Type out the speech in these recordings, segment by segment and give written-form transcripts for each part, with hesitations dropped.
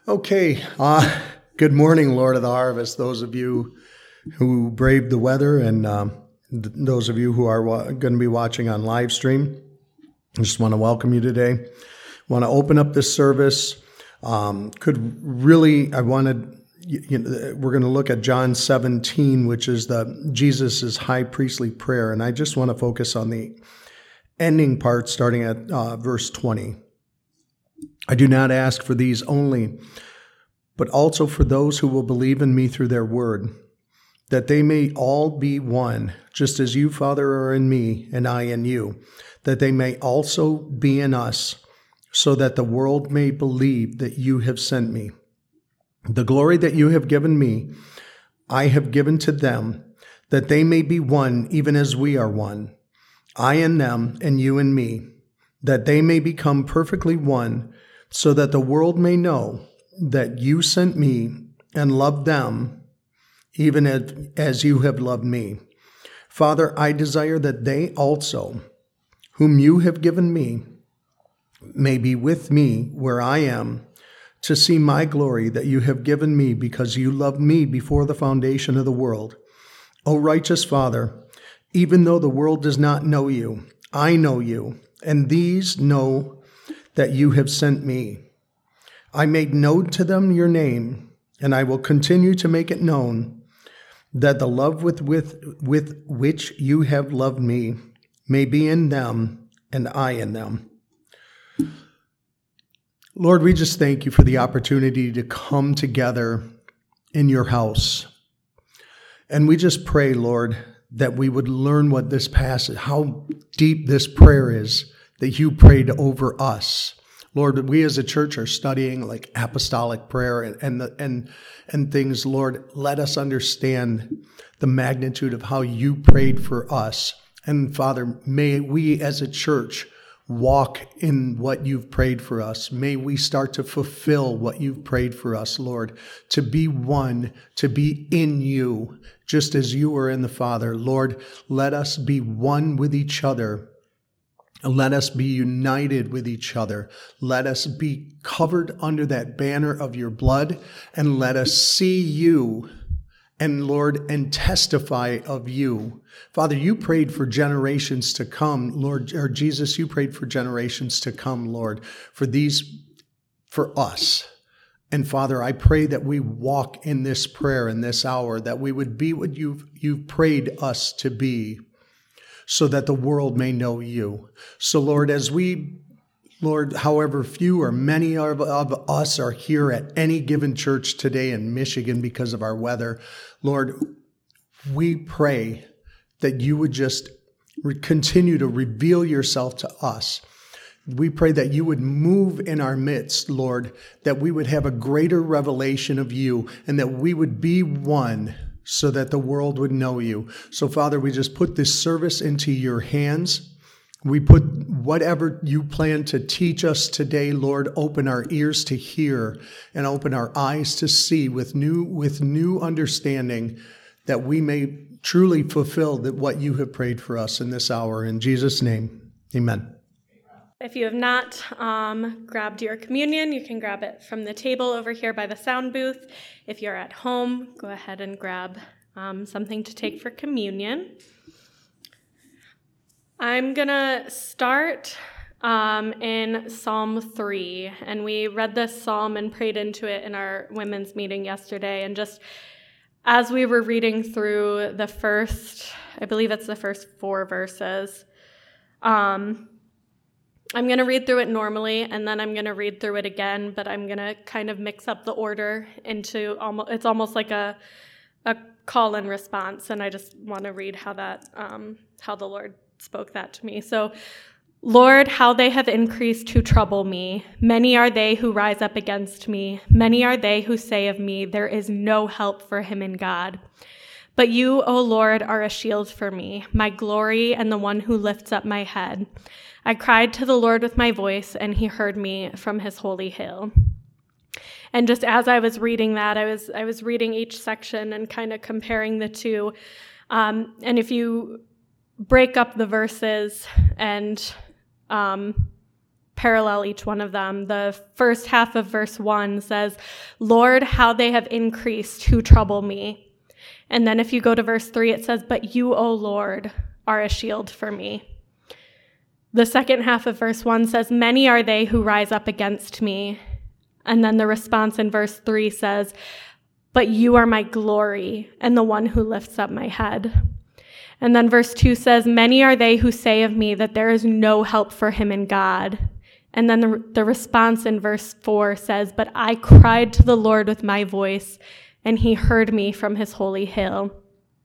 Okay, good morning, Lord of the Harvest. Those of you who braved the weather and those of you who are going to be watching on live stream, I just want to welcome you today. Want to open up this service. We're going to look at John 17, which is Jesus' high priestly prayer, and I just want to focus on the ending part starting at verse 20. I do not ask for these only, but also for those who will believe in me through their word, that they may all be one, just as you, Father, are in me and I in you, that they may also be in us, so that the world may believe that you have sent me. The glory that you have given me, I have given to them, that they may be one even as we are one, I in them and you in me, that they may become perfectly one, so that the world may know that you sent me and loved them, even as you have loved me. Father, I desire that they also, whom you have given me, may be with me where I am, to see my glory that you have given me, because you loved me before the foundation of the world. O righteous Father, even though the world does not know you, I know you, and these know that you have sent me. I made known to them your name, and I will continue to make it known, that the love with which you have loved me may be in them and I in them. Lord, we just thank you for the opportunity to come together in your house. And we just pray, Lord, that we would learn what this passage, how deep this prayer is that you prayed over us. Lord, we as a church are studying like apostolic prayer and things. Lord, let us understand the magnitude of how you prayed for us. And Father, may we as a church walk in what you've prayed for us. May we start to fulfill what you've prayed for us, Lord, to be one, to be in you, just as you are in the Father. Lord, let us be one with each other. Let us be united with each other. Let us be covered under that banner of your blood, and let us see you and Lord, and testify of you. Father, you prayed for generations to come, Lord, or Jesus, you prayed for generations to come, Lord, for us. And Father, I pray that we walk in this prayer in this hour, that we would be what you've prayed us to be, so that the world may know you. So Lord, Lord, however few or many of us are here at any given church today in Michigan because of our weather, Lord, we pray that you would just continue to reveal yourself to us. We pray that you would move in our midst, Lord, that we would have a greater revelation of you, and that we would be one, so that the world would know you. So, Father, we just put this service into your hands. We put whatever you plan to teach us today, Lord, open our ears to hear and open our eyes to see with new understanding, that we may truly fulfill what you have prayed for us in this hour. In Jesus' name, amen. If you have not grabbed your communion, you can grab it from the table over here by the sound booth. If you're at home, go ahead and grab something to take for communion. I'm going to start in Psalm 3, and we read this psalm and prayed into it in our women's meeting yesterday. And just as we were reading through the first 4 verses, I'm going to read through it normally, and then I'm going to read through it again, but I'm going to kind of mix up the order into it's almost like a call and response, and I just want to read how the Lord spoke that to me. So, Lord, how they have increased who trouble me. Many are they who rise up against me. Many are they who say of me, there is no help for him in God. But you, O Lord, are a shield for me, my glory and the one who lifts up my head. I cried to the Lord with my voice, and he heard me from his holy hill. And just as I was reading that, I was reading each section and kind of comparing the two. And if you break up the verses and parallel each one of them. The first half of verse 1 says, Lord, how they have increased who trouble me. And then if you go to verse 3, it says, but you, O Lord, are a shield for me. The second half of verse 1 says, many are they who rise up against me. And then the response in verse 3 says, but you are my glory and the one who lifts up my head. And then verse 2 says, many are they who say of me that there is no help for him in God. And then the response in verse 4 says, but I cried to the Lord with my voice, and he heard me from his holy hill.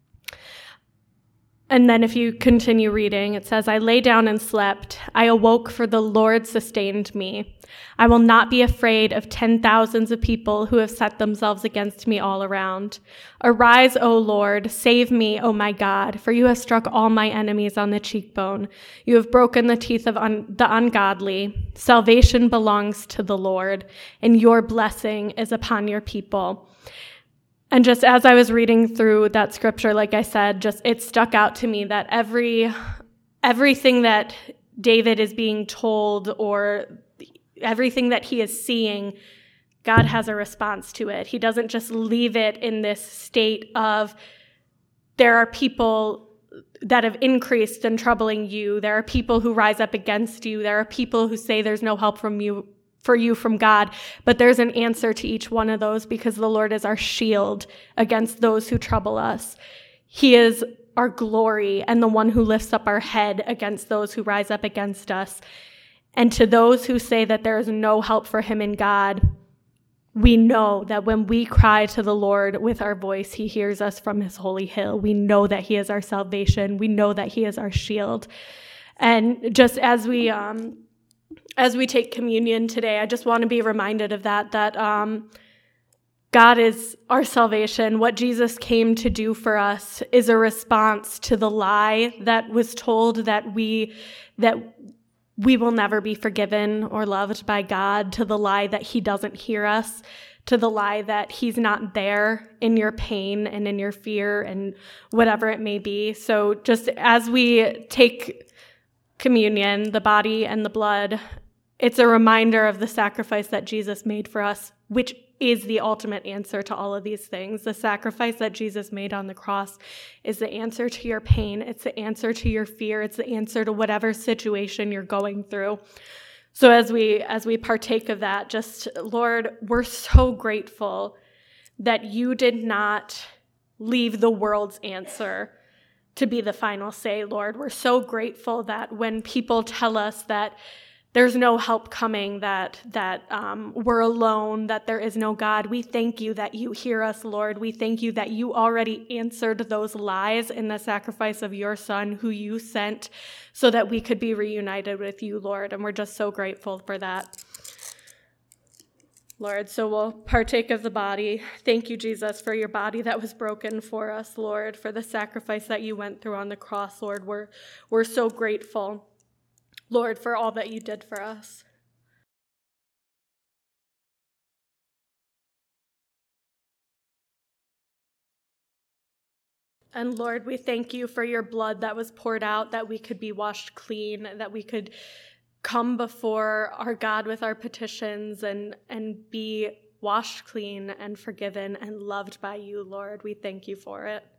And then if you continue reading, it says, I lay down and slept. I awoke, for the Lord sustained me. I will not be afraid of 10,000s of people who have set themselves against me all around. Arise, O Lord, save me, O my God, for you have struck all my enemies on the cheekbone. You have broken the teeth of the ungodly. Salvation belongs to the Lord, and your blessing is upon your people. And just as I was reading through that scripture, like I said, just it stuck out to me that everything that David is being told or everything that he is seeing, God has a response to it. He doesn't just leave it in this state of there are people that have increased and troubling you. There are people who rise up against you. There are people who say there's no help for you from God, but there's an answer to each one of those because the Lord is our shield against those who trouble us. He is our glory and the one who lifts up our head against those who rise up against us. And to those who say that there is no help for him in God, we know that when we cry to the Lord with our voice, he hears us from his holy hill. We know that he is our salvation. We know that he is our shield. And just as we take communion today, I just want to be reminded of that God is our salvation. What Jesus came to do for us is a response to the lie that was told that we will never be forgiven or loved by God, to the lie that he doesn't hear us, to the lie that he's not there in your pain and in your fear and whatever it may be. So just as we take communion, the body and the blood, it's a reminder of the sacrifice that Jesus made for us, which is the ultimate answer to all of these things. The sacrifice that Jesus made on the cross is the answer to your pain. It's the answer to your fear. It's the answer to whatever situation you're going through. So as we partake of that, just, Lord, we're so grateful that you did not leave the world's answer to be the final say, Lord. We're so grateful that when people tell us that there's no help coming, that we're alone, that there is no God, we thank you that you hear us, Lord. We thank you that you already answered those lies in the sacrifice of your Son, who you sent so that we could be reunited with you, Lord. And we're just so grateful for that, Lord. So we'll partake of the body. Thank you, Jesus, for your body that was broken for us, Lord, for the sacrifice that you went through on the cross, Lord. We're so grateful, Lord, for all that you did for us. And Lord, we thank you for your blood that was poured out, that we could be washed clean, that we could come before our God with our petitions and be washed clean and forgiven and loved by you, Lord. We thank you for it.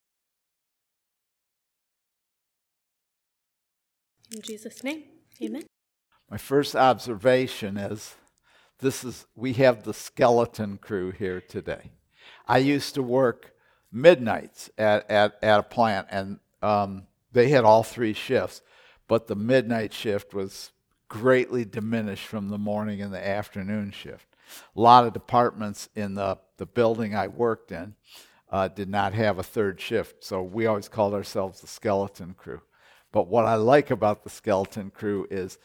In Jesus' name, amen. My first observation is we have the skeleton crew here today. I used to work midnights at a plant, and they had all three shifts, but the midnight shift was greatly diminished from the morning and the afternoon shift. A lot of departments in the building I worked in did not have a third shift, so we always called ourselves the skeleton crew. But what I like about the skeleton crew is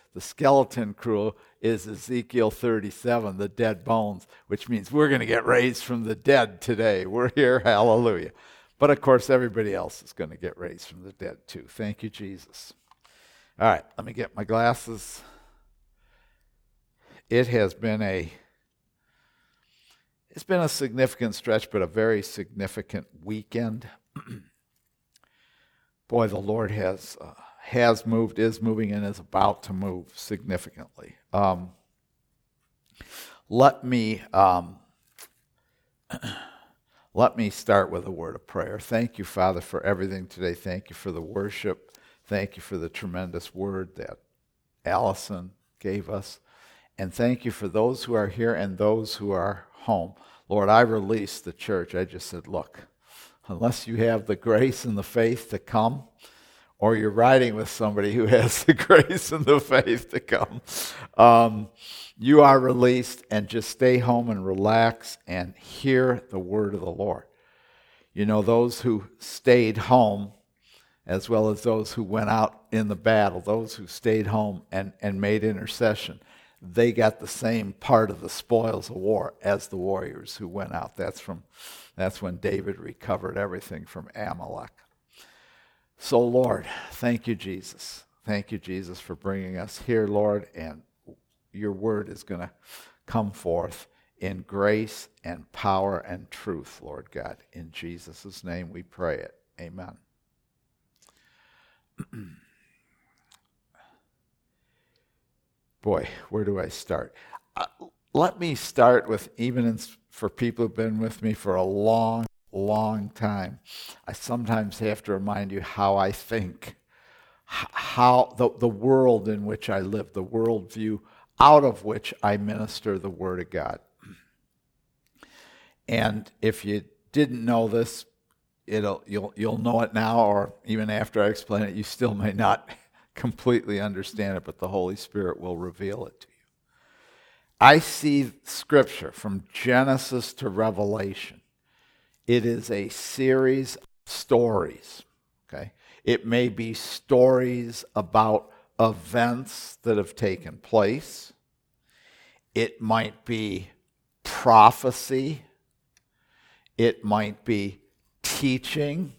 Ezekiel 37, the dead bones, which means we're going to get raised from the dead today. We're here, hallelujah. But of course, everybody else is going to get raised from the dead too. Thank you, Jesus. All right, let me get my glasses. It has been a significant stretch, but a very significant weekend. Boy, the Lord has has moved, is moving, and is about to move significantly. Let me start with a word of prayer. Thank you, Father, for everything today. Thank you for the worship. Thank you for the tremendous word that Allison gave us. And thank you for those who are here and those who are home. Lord, I released the church. I just said, look, unless you have the grace and the faith to come, or you're riding with somebody who has the grace and the faith to come, you are released, and just stay home and relax and hear the word of the Lord. You know, those who stayed home, as well as those who went out in the battle, those who stayed home and made intercession, they got the same part of the spoils of war as the warriors who went out. That's when David recovered everything from Amalek. So, Lord, thank you, Jesus. Thank you, Jesus, for bringing us here, Lord, and your word is going to come forth in grace and power and truth, Lord God. In Jesus' name we pray it. Amen. Boy, where do I start? Let me start with, for people who've been with me for a long, long time, I sometimes have to remind you how I think, how the world in which I live, the worldview out of which I minister the Word of God. And if you didn't know this, you'll know it now, or even after I explain it, you still may not completely understand it, but the Holy Spirit will reveal it to you. I see Scripture from Genesis to Revelation. It is a series of stories, okay? It may be stories about events that have taken place. It might be prophecy. It might be teaching.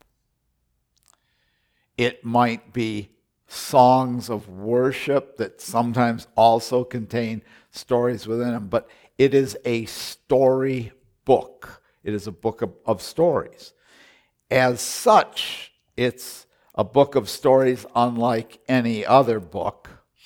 It might be songs of worship that sometimes also contain stories within them, but it is a story book. It is a book of stories. As such, it's a book of stories unlike any other book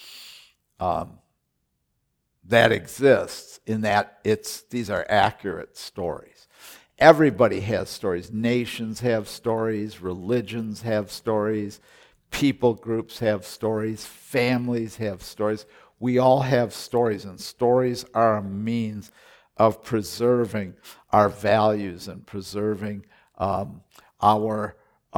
that exists, in that these are accurate stories. Everybody has stories. Nations have stories. Religions have stories. People groups have stories. Families have stories. We all have stories, and stories are a means of preserving our values and preserving our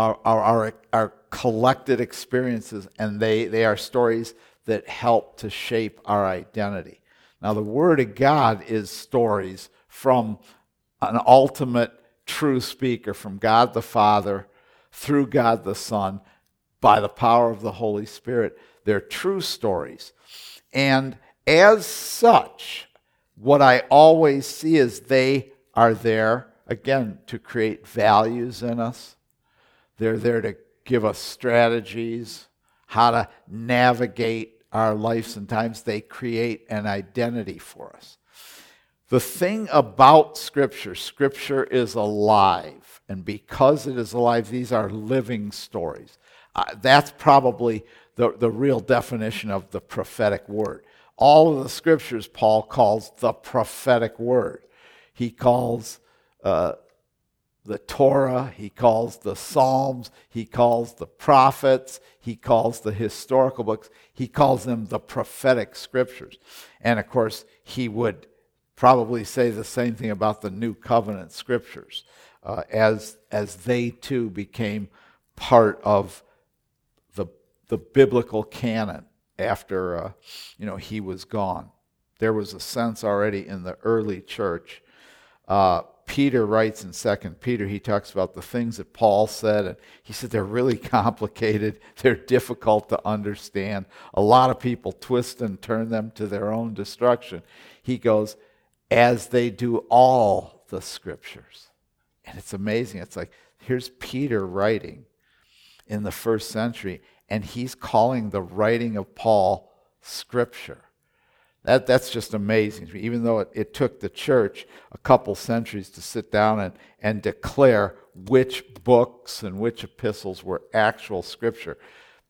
collected experiences, and they are stories that help to shape our identity. Now, the Word of God is stories from an ultimate true speaker, from God the Father, through God the Son, by the power of the Holy Spirit. They're true stories. And as such, what I always see is they are there, again, to create values in us. They're there to give us strategies, how to navigate our lives and times. They create an identity for us. The thing about Scripture is alive. And because it is alive, these are living stories. That's probably the real definition of the prophetic word. All of the Scriptures Paul calls the prophetic word. He calls the Torah, he calls the Psalms, he calls the prophets, he calls the historical books, he calls them the prophetic Scriptures. And of course, he would probably say the same thing about the New Covenant Scriptures, as they too became part of the biblical canon after he was gone. There was a sense already in the early church. Peter writes in 2 Peter, he talks about the things that Paul said, and he said they're really complicated, they're difficult to understand. A lot of people twist and turn them to their own destruction. He goes, as they do all the Scriptures. And it's amazing. It's like, here's Peter writing in the first century, and he's calling the writing of Paul Scripture. That's just amazing. Even though it took the church a couple centuries to sit down and declare which books and which epistles were actual Scripture,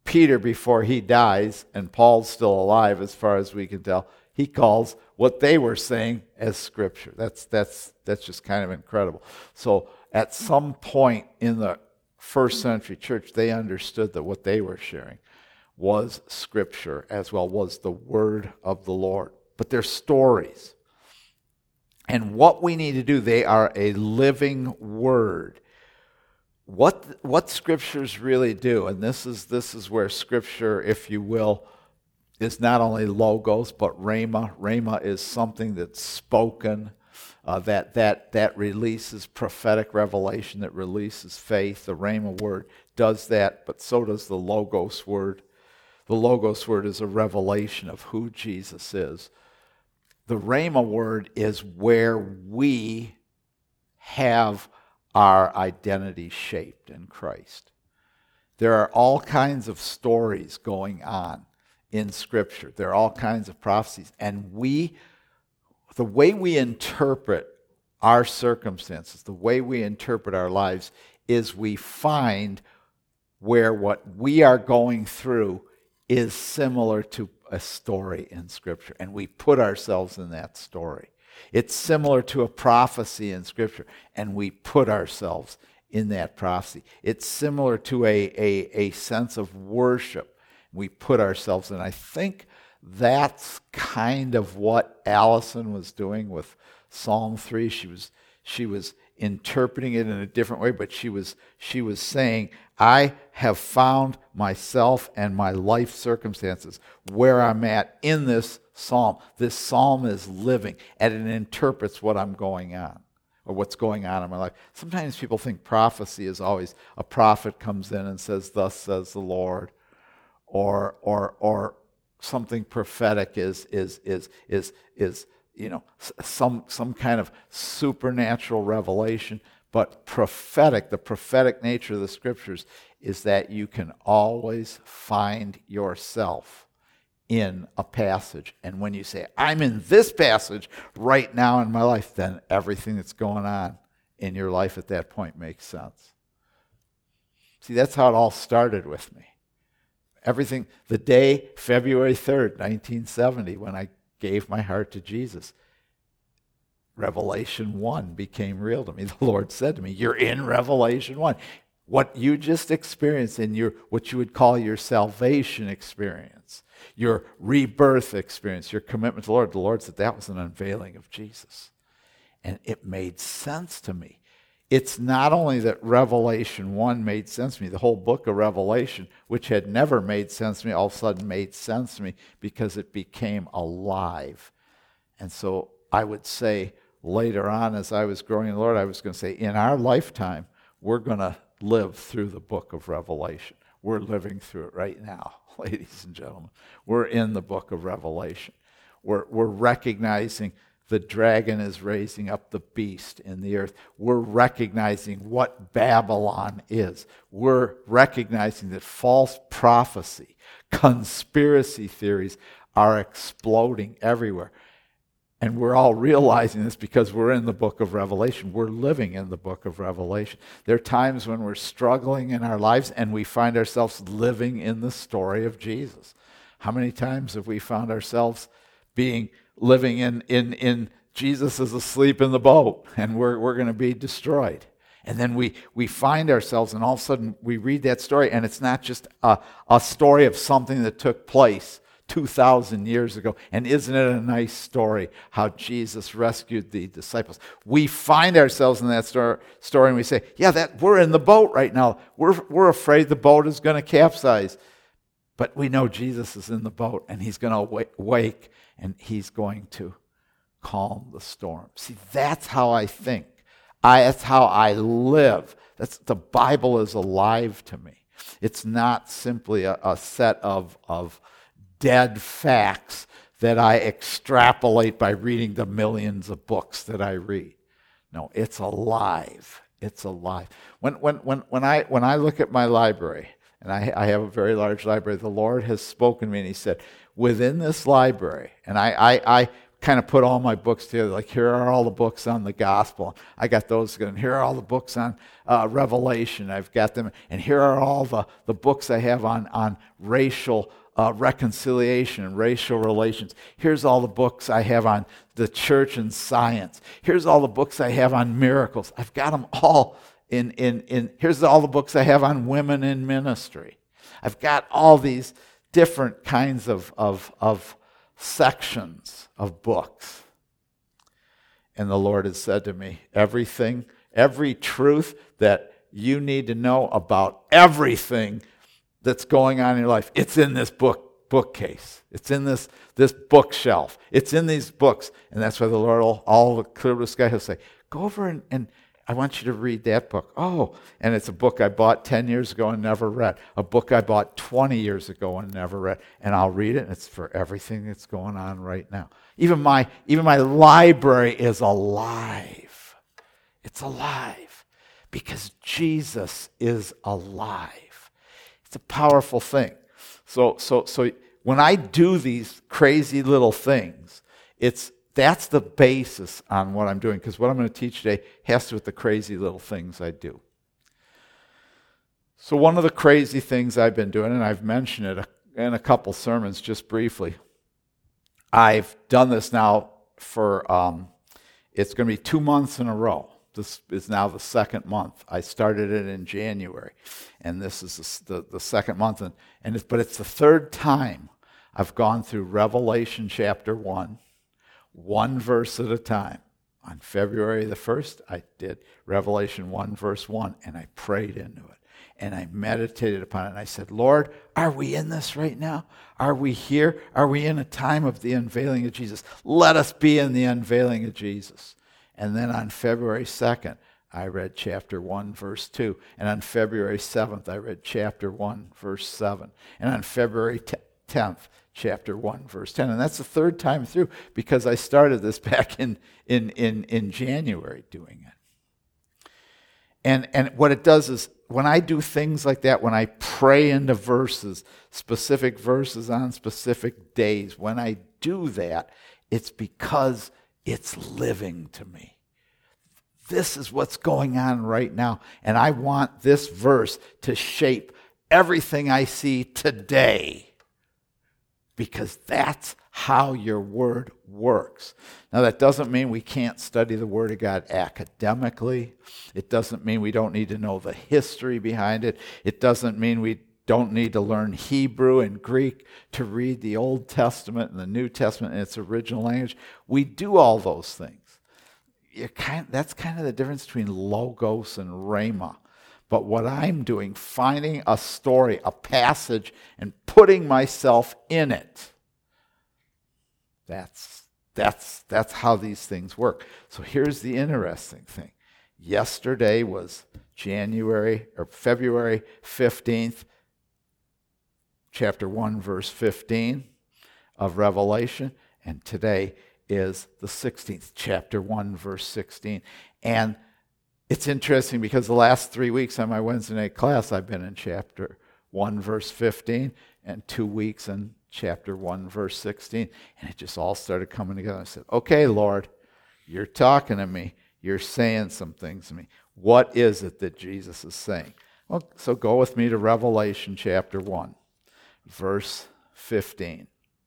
Peter, before he dies, and Paul's still alive as far as we can tell, he calls what they were saying as Scripture. That's just kind of incredible. So at some point in the first century church, they understood that what they were sharing was Scripture as well, was the Word of the Lord. But they're stories. And what we need to do, they are a living Word. What Scriptures really do, and this is where Scripture, if you will, is not only logos, but rhema. Rhema is something that's spoken, that releases prophetic revelation, that releases faith. The rhema word does that, but so does the logos word. The logos word is a revelation of who Jesus is. The rhema word is where we have our identity shaped in Christ. There are all kinds of stories going on in Scripture. There are all kinds of prophecies. And the way we interpret our circumstances, the way we interpret our lives, is we find where what we are going through is similar to a story in Scripture. And we put ourselves in that story. It's similar to a prophecy in Scripture, and we put ourselves in that prophecy. It's similar to a sense of worship. We put ourselves in. I think that's kind of what Allison was doing with Psalm 3. She was interpreting it in a different way, but she was saying, I have found myself and my life circumstances where I'm at in this psalm. This psalm is living, and it interprets what I'm going on, or what's going on in my life. Sometimes people think prophecy is always a prophet comes in and says, thus says the Lord, or something prophetic is some kind of supernatural revelation. But prophetic, the prophetic nature of the Scriptures is that you can always find yourself in a passage. And when you say, I'm in this passage right now in my life, then everything that's going on in your life at that point makes sense. See, that's how it all started with me. Everything, the day, February 3rd, 1970, when I gave my heart to Jesus, Revelation 1 became real to me. The Lord said to me, you're in Revelation 1. What you just experienced in what you would call your salvation experience, your rebirth experience, your commitment to the Lord said that was an unveiling of Jesus. And it made sense to me. It's not only that Revelation 1 made sense to me, the whole book of Revelation, which had never made sense to me, all of a sudden made sense to me because it became alive. And so I would say later on, as I was growing in the Lord, I was going to say, in our lifetime, we're going to live through the book of Revelation. We're living through it right now, ladies and gentlemen. We're in the book of Revelation. We're recognizing the dragon is raising up the beast in the earth. We're recognizing what Babylon is. We're recognizing that false prophecy, conspiracy theories are exploding everywhere. And we're all realizing this because we're in the book of Revelation. We're living in the book of Revelation. There are times when we're struggling in our lives and we find ourselves living in the story of Jesus. How many times have we found ourselves living in Jesus is asleep in the boat and we're going to be destroyed? And then we find ourselves, and all of a sudden we read that story, and it's not just a story of something that took place 2,000 years ago. And isn't it a nice story how Jesus rescued the disciples? We find ourselves in that story and we say, yeah, we're in the boat right now. We're afraid the boat is going to capsize. But we know Jesus is in the boat, and he's going to wake, and he's going to calm the storm. See, that's how I think. That's how I live. The Bible is alive to me. It's not simply a set of dead facts that I extrapolate by reading the millions of books that I read. No, it's alive. It's alive. When I look at my library, and I have a very large library, the Lord has spoken to me, and he said, within this library, and I kind of put all my books together. Like, here are all the books on the gospel. I got those together. And here are all the books on Revelation. I've got them. And here are all the books I have on racial reconciliation and racial relations. Here's all the books I have on the church and science. Here's all the books I have on miracles. I've got them all here's all the books I have on women in ministry. I've got all these different kinds of sections of books. And the Lord has said to me, every truth that you need to know about everything that's going on in your life, it's in this bookcase. It's in this bookshelf. It's in these books. And that's why the Lord will, all the clear blue sky, he'll say, go over and I want you to read that book. Oh, and it's a book I bought 10 years ago and never read. A book I bought 20 years ago and never read. And I'll read it, and it's for everything that's going on right now. Even my library is alive. It's alive because Jesus is alive. It's a powerful thing. So when I do these crazy little things, that's the basis on what I'm doing, because what I'm going to teach today has to do with the crazy little things I do. So one of the crazy things I've been doing, and I've mentioned it in a couple sermons just briefly, I've done this now for, it's going to be 2 months in a row. This is now the second month. I started it in January, and this is the second month. But it's the third time I've gone through Revelation chapter 1, one verse at a time. On February the 1st, I did Revelation 1, verse 1, and I prayed into it. And I meditated upon it. And I said, Lord, are we in this right now? Are we here? Are we in a time of the unveiling of Jesus? Let us be in the unveiling of Jesus. And then on February 2nd, I read chapter 1, verse 2. And on February 7th, I read chapter 1, verse 7. And on February 10th, chapter 1, verse 10. And that's the third time through, because I started this back in January doing it. And what it does is, when I do things like that, when I pray into verses, specific verses on specific days, when I do that, it's because it's living to me. This is what's going on right now. And I want this verse to shape everything I see today, because that's how your word works. Now, that doesn't mean we can't study the Word of God academically. It doesn't mean we don't need to know the history behind it. It doesn't mean we don't need to learn Hebrew and Greek to read the Old Testament and the New Testament in its original language. We do all those things. That's kind of the difference between logos and rhema. But what I'm doing, finding a story, a passage, and putting myself in it, that's how these things work. So here's the interesting thing. Yesterday was February 15th, chapter 1, verse 15 of Revelation, and today is the 16th, chapter 1, verse 16. And it's interesting because the last 3 weeks on my Wednesday night class, I've been in chapter 1, verse 15, and 2 weeks in chapter 1, verse 16. And it just all started coming together. I said, okay, Lord, you're talking to me. You're saying some things to me. What is it that Jesus is saying? Well, so go with me to Revelation chapter 1, verse 15.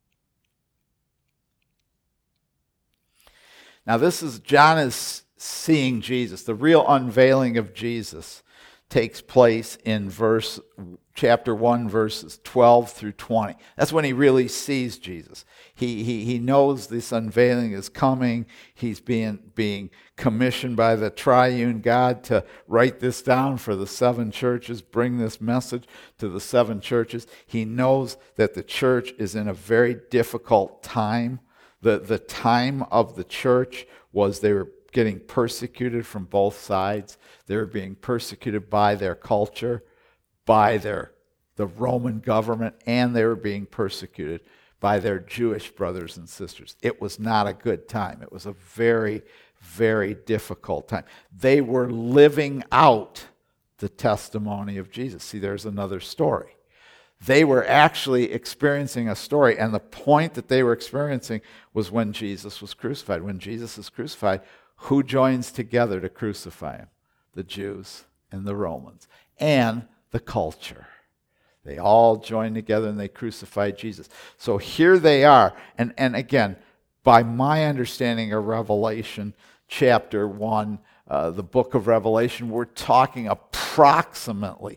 Now John is seeing Jesus. The real unveiling of Jesus takes place in chapter 1, verses 12 through 20. That's when he really sees Jesus. He knows this unveiling is coming. He's being commissioned by the triune God to write this down for the 7 churches, bring this message to the 7 churches. He knows that the church is in a very difficult time. The time of the church was they were getting persecuted from both sides. They were being persecuted by their culture, by the Roman government, and they were being persecuted by their Jewish brothers and sisters. It was not a good time. It was a very, very difficult time. They were living out the testimony of Jesus. See, there's another story. They were actually experiencing a story, and the point that they were experiencing was when Jesus was crucified. When Jesus is crucified, who joins together to crucify him? The Jews and the Romans and the culture. They all joined together and they crucified Jesus. So here they are. And again, by my understanding of Revelation chapter 1, the book of Revelation, we're talking approximately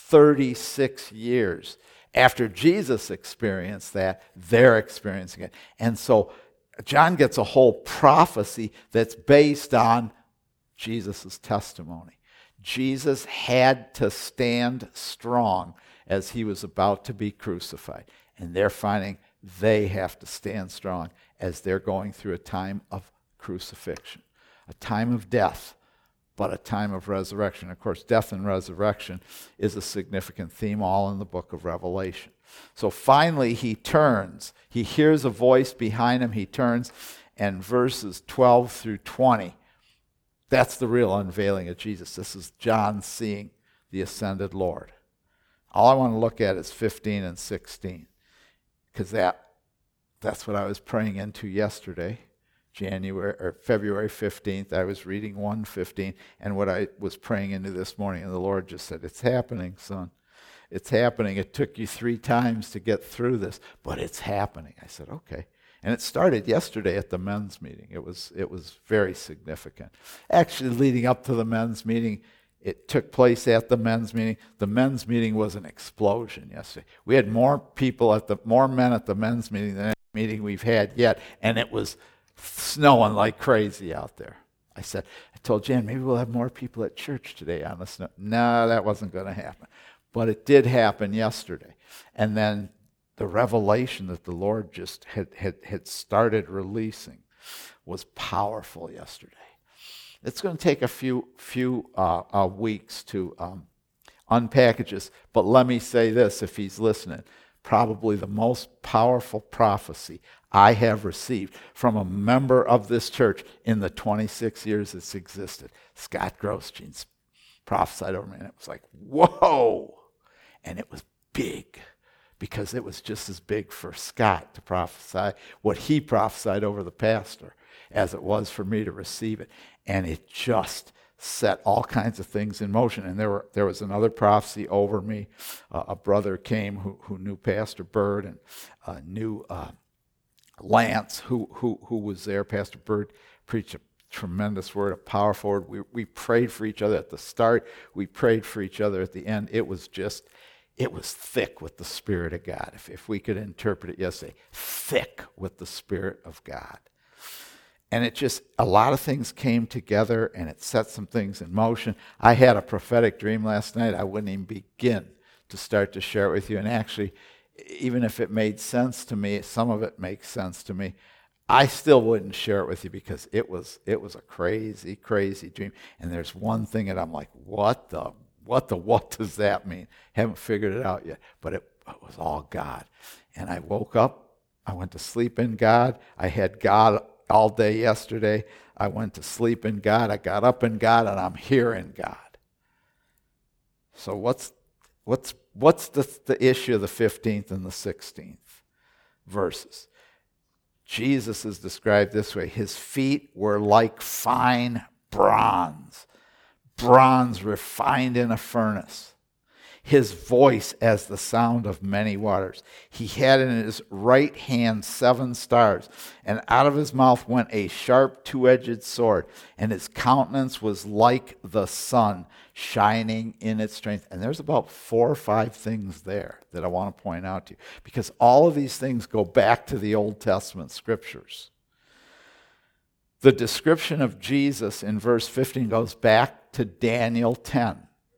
36 years after Jesus experienced that, they're experiencing it. And so John gets a whole prophecy that's based on Jesus' testimony. Jesus had to stand strong as he was about to be crucified. And they're finding they have to stand strong as they're going through a time of crucifixion, a time of death, but a time of resurrection. Of course, death and resurrection is a significant theme all in the book of Revelation. So finally he turns. He hears a voice behind him. He turns, and verses 12 through 20, that's the real unveiling of Jesus. This is John seeing the ascended Lord. All I want to look at is 15 and 16, because that's what I was praying into yesterday. February 15th, I was reading 1:15, and what I was praying into this morning, and the Lord just said, "It's happening, son. It's happening. It took you 3 times to get through this, but it's happening." I said, "Okay." And it started yesterday at the men's meeting. It was very significant. Actually, leading up to the men's meeting, it took place at the men's meeting. The men's meeting was an explosion yesterday. We had more men at the men's meeting than any meeting we've had yet, and it was snowing like crazy out there. I told Jan, maybe we'll have more people at church today on the snow. No, that wasn't going to happen. But it did happen yesterday. And then the revelation that the Lord just had started releasing was powerful yesterday. It's going to take a few weeks to unpackage this, but let me say this, if he's listening, probably the most powerful prophecy I have received from a member of this church in the 26 years it's existed. Scott Grosjean prophesied over me, and it was like, whoa! And it was big, because it was just as big for Scott to prophesy what he prophesied over the pastor as it was for me to receive it. And it just set all kinds of things in motion. And there was another prophecy over me. A brother came who knew Pastor Bird and knew Lance, who was there. Pastor Bird preached a tremendous word, a powerful word. We prayed for each other at the start. We prayed for each other at the end. It was thick with the Spirit of God. If we could interpret it yesterday, thick with the Spirit of God. And a lot of things came together, and it set some things in motion. I had a prophetic dream last night. I wouldn't even begin to start to share it with you. And actually, even if it made sense to me, some of it makes sense to me, I still wouldn't share it with you, because it was a crazy, crazy dream. And there's one thing that I'm like, what does that mean? Haven't figured it out yet. But it was all God. And I woke up. I went to sleep in God. I had God all day yesterday. I went to sleep in God. I got up in God, and I'm here in God. So what's the issue of the 15th and the 16th verses? Jesus is described this way. His feet were like fine bronze refined in a furnace. His voice as the sound of many waters. He had in his right hand 7 stars, and out of his mouth went a sharp 2-edged sword, and his countenance was like the sun, shining in its strength. And there's about 4 or 5 things there that I want to point out to you, because all of these things go back to the Old Testament scriptures. The description of Jesus in verse 15 goes back to Daniel 10.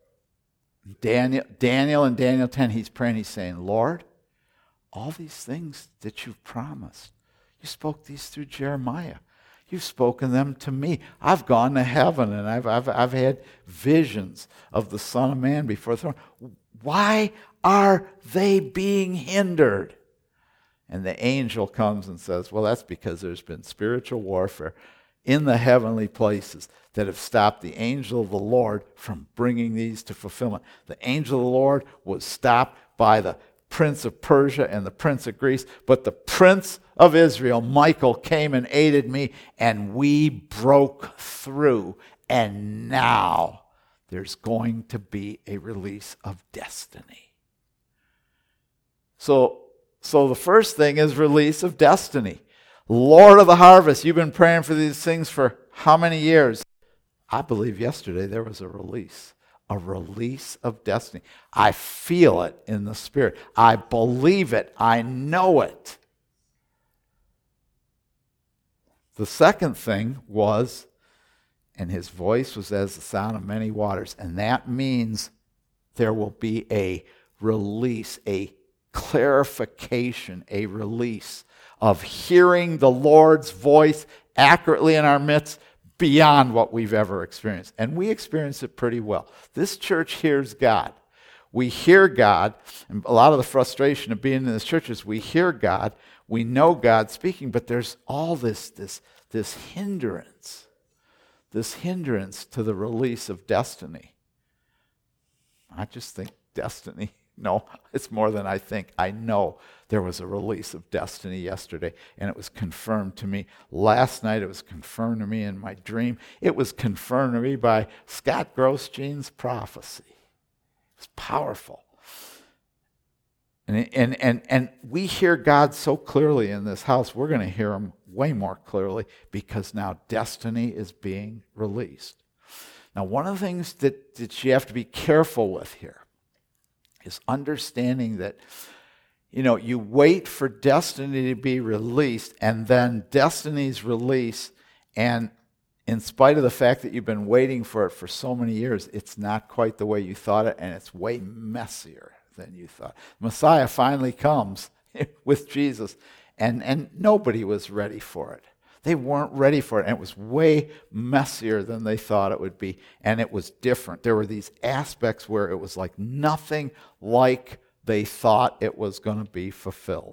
Daniel in Daniel 10, he's praying, he's saying, Lord, all these things that you've promised, you spoke these through Jeremiah. You've spoken them to me. I've gone to heaven, and I've had visions of the Son of Man before the throne. Why are they being hindered? And the angel comes and says, well, that's because there's been spiritual warfare in the heavenly places that have stopped the angel of the Lord from bringing these to fulfillment. The angel of the Lord was stopped by the prince of Persia and the prince of Greece, but the prince of Israel, Michael, came and aided me, and we broke through. And now there's going to be a release of destiny. So the first thing is release of destiny. Lord of the harvest, you've been praying for these things for how many years? I believe yesterday there was a release of destiny. I feel it in the Spirit. I believe it. I know it. The second thing was, and his voice was as the sound of many waters. And that means there will be a release, a clarification, a release of hearing the Lord's voice accurately in our midst beyond what we've ever experienced. And we experience it pretty well. This church hears God. We hear God, and a lot of the frustration of being in this church is we hear God, we know God speaking, but there's all this hindrance to the release of destiny. I just think destiny. No, it's more than I think. I know there was a release of destiny yesterday, and it was confirmed to me. Last night, it was confirmed to me in my dream. It was confirmed to me by Scott Grosjean's prophecy. It was powerful. And we hear God so clearly in this house, we're going to hear him way more clearly because now destiny is being released. Now, one of the things that you have to be careful with here is understanding that, you wait for destiny to be released, and then destiny's released, and in spite of the fact that you've been waiting for it for so many years, it's not quite the way you thought it, and it's way messier than you thought. Messiah finally comes with Jesus, and nobody was ready for it. They weren't ready for it, and it was way messier than they thought it would be, and it was different. There were these aspects where it was like nothing like they thought it was going to be fulfilled.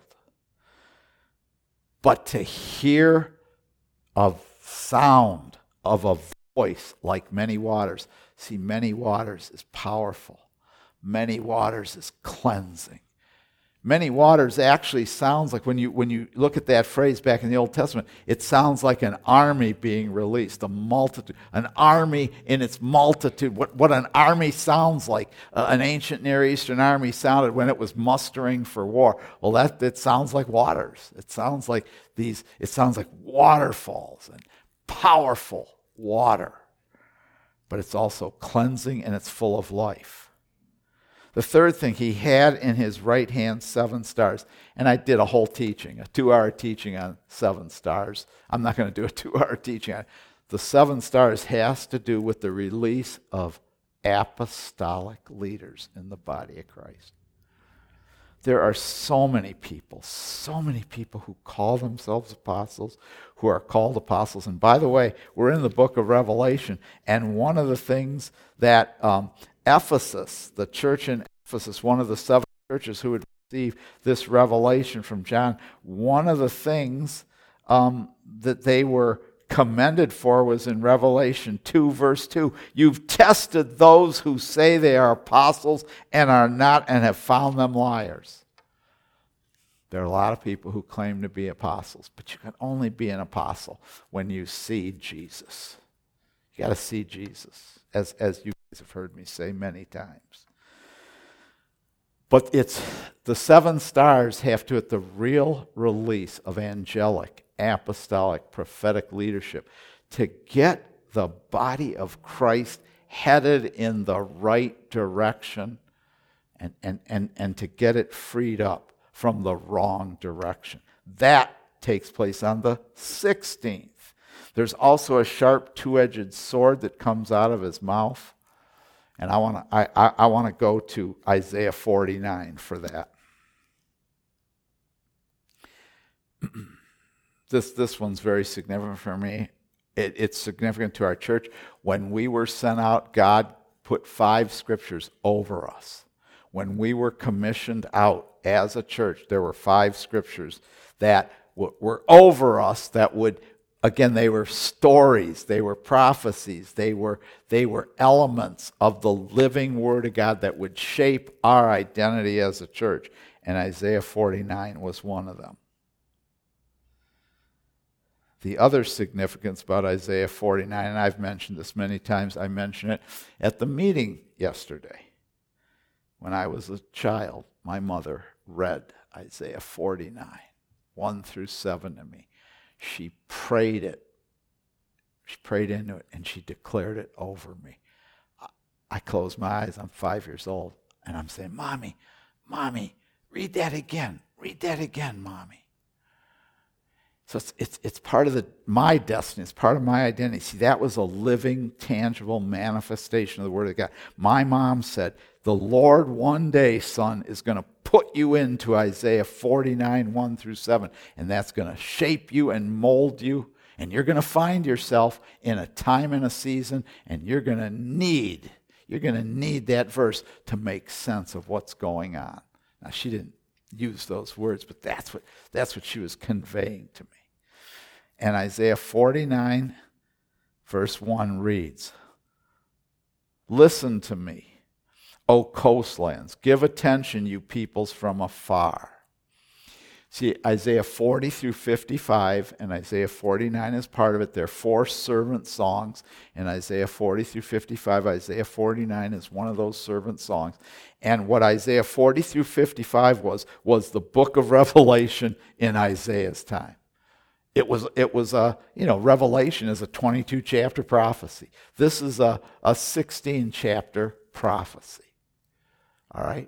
But to hear a sound of a voice like many waters, see, many waters is powerful. Many waters is cleansing. Many waters actually sounds like, when you look at that phrase back in the Old Testament, it sounds like an army being released, a multitude, an army in its multitude. What an army sounds like, an ancient Near Eastern army sounded when it was mustering for war. Well, that sounds like waters. It sounds like waterfalls and powerful water. But it's also cleansing and it's full of life. The third thing, he had in his right hand 7 stars. And I did a whole teaching, a 2-hour teaching on 7 stars. I'm not going to do a 2-hour teaching on it. The 7 stars has to do with the release of apostolic leaders in the body of Christ. There are so many people who call themselves apostles, who are called apostles. And by the way, we're in the book of Revelation, and one of the things that Ephesus, the church in Ephesus, one of the 7 churches who would receive this revelation from John, one of the things that they were commended for was in Revelation 2, verse 2. You've tested those who say they are apostles and are not, and have found them liars. There are a lot of people who claim to be apostles, but you can only be an apostle when you see Jesus. You got to see Jesus, as you have heard me say many times. But it's the 7 stars have to, at the real release of angelic, apostolic, prophetic leadership, to get the body of Christ headed in the right direction and to get it freed up from the wrong direction. That takes place on the 16th. There's also a sharp 2-edged sword that comes out of his mouth. And I want to go to Isaiah 49 for that. This one's very significant for me. It's significant to our church. When we were sent out, God put 5 scriptures over us. When we were commissioned out as a church, there were 5 scriptures that were over us that would, again, they were stories, they were prophecies, they were elements of the living Word of God that would shape our identity as a church. and Isaiah 49 was one of them. The other significance about Isaiah 49, and I've mentioned this many times, I mentioned it at the meeting yesterday. When I was a child, my mother read Isaiah 49, 1 through 7 to me. She prayed it. She prayed into it, and she declared it over me. I closed my eyes. I'm 5 years old, and I'm saying, Mommy, read that again. Read that again, Mommy. So it's part of my destiny. It's part of my identity. See, that was a living, tangible manifestation of the Word of God. My mom said, the Lord one day, son, is going to put you into Isaiah 49, 1 through 7, and that's going to shape you and mold you, and you're going to find yourself in a time and a season, and you're going to need that verse to make sense of what's going on. Now, she didn't use those words, but that's what she was conveying to me. And Isaiah 49, verse 1 reads, "Listen to me, O coastlands. Give attention, you peoples from afar." See, Isaiah 40 through 55 and Isaiah 49 is part of it. They're 4 servant songs in Isaiah 40 through 55. Isaiah 49 is one of those servant songs. And what Isaiah 40 through 55 was the book of Revelation in Isaiah's time. It was Revelation is a 22-chapter prophecy. This is a 16-chapter prophecy. All right?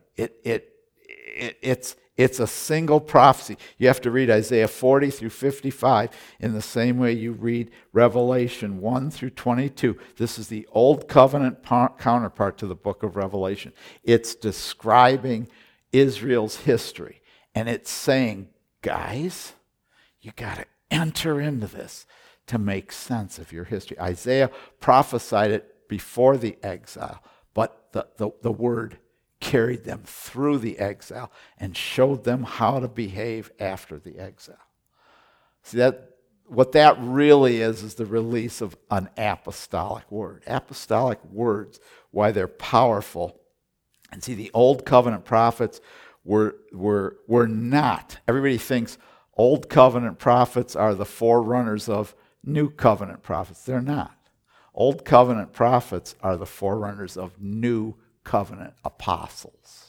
It's a single prophecy. You have to read Isaiah 40 through 55 in the same way you read Revelation 1 through 22. This is the Old Covenant counterpart to the book of Revelation. It's describing Israel's history. And it's saying, guys, you got to enter into this to make sense of your history. Isaiah prophesied it before the exile, but the word carried them through the exile and showed them how to behave after the exile. See, what that really is the release of an apostolic word. Apostolic words, why they're powerful. And see, the Old Covenant prophets were not. Everybody thinks Old Covenant prophets are the forerunners of New Covenant prophets. They're not. Old Covenant prophets are the forerunners of New Covenant apostles.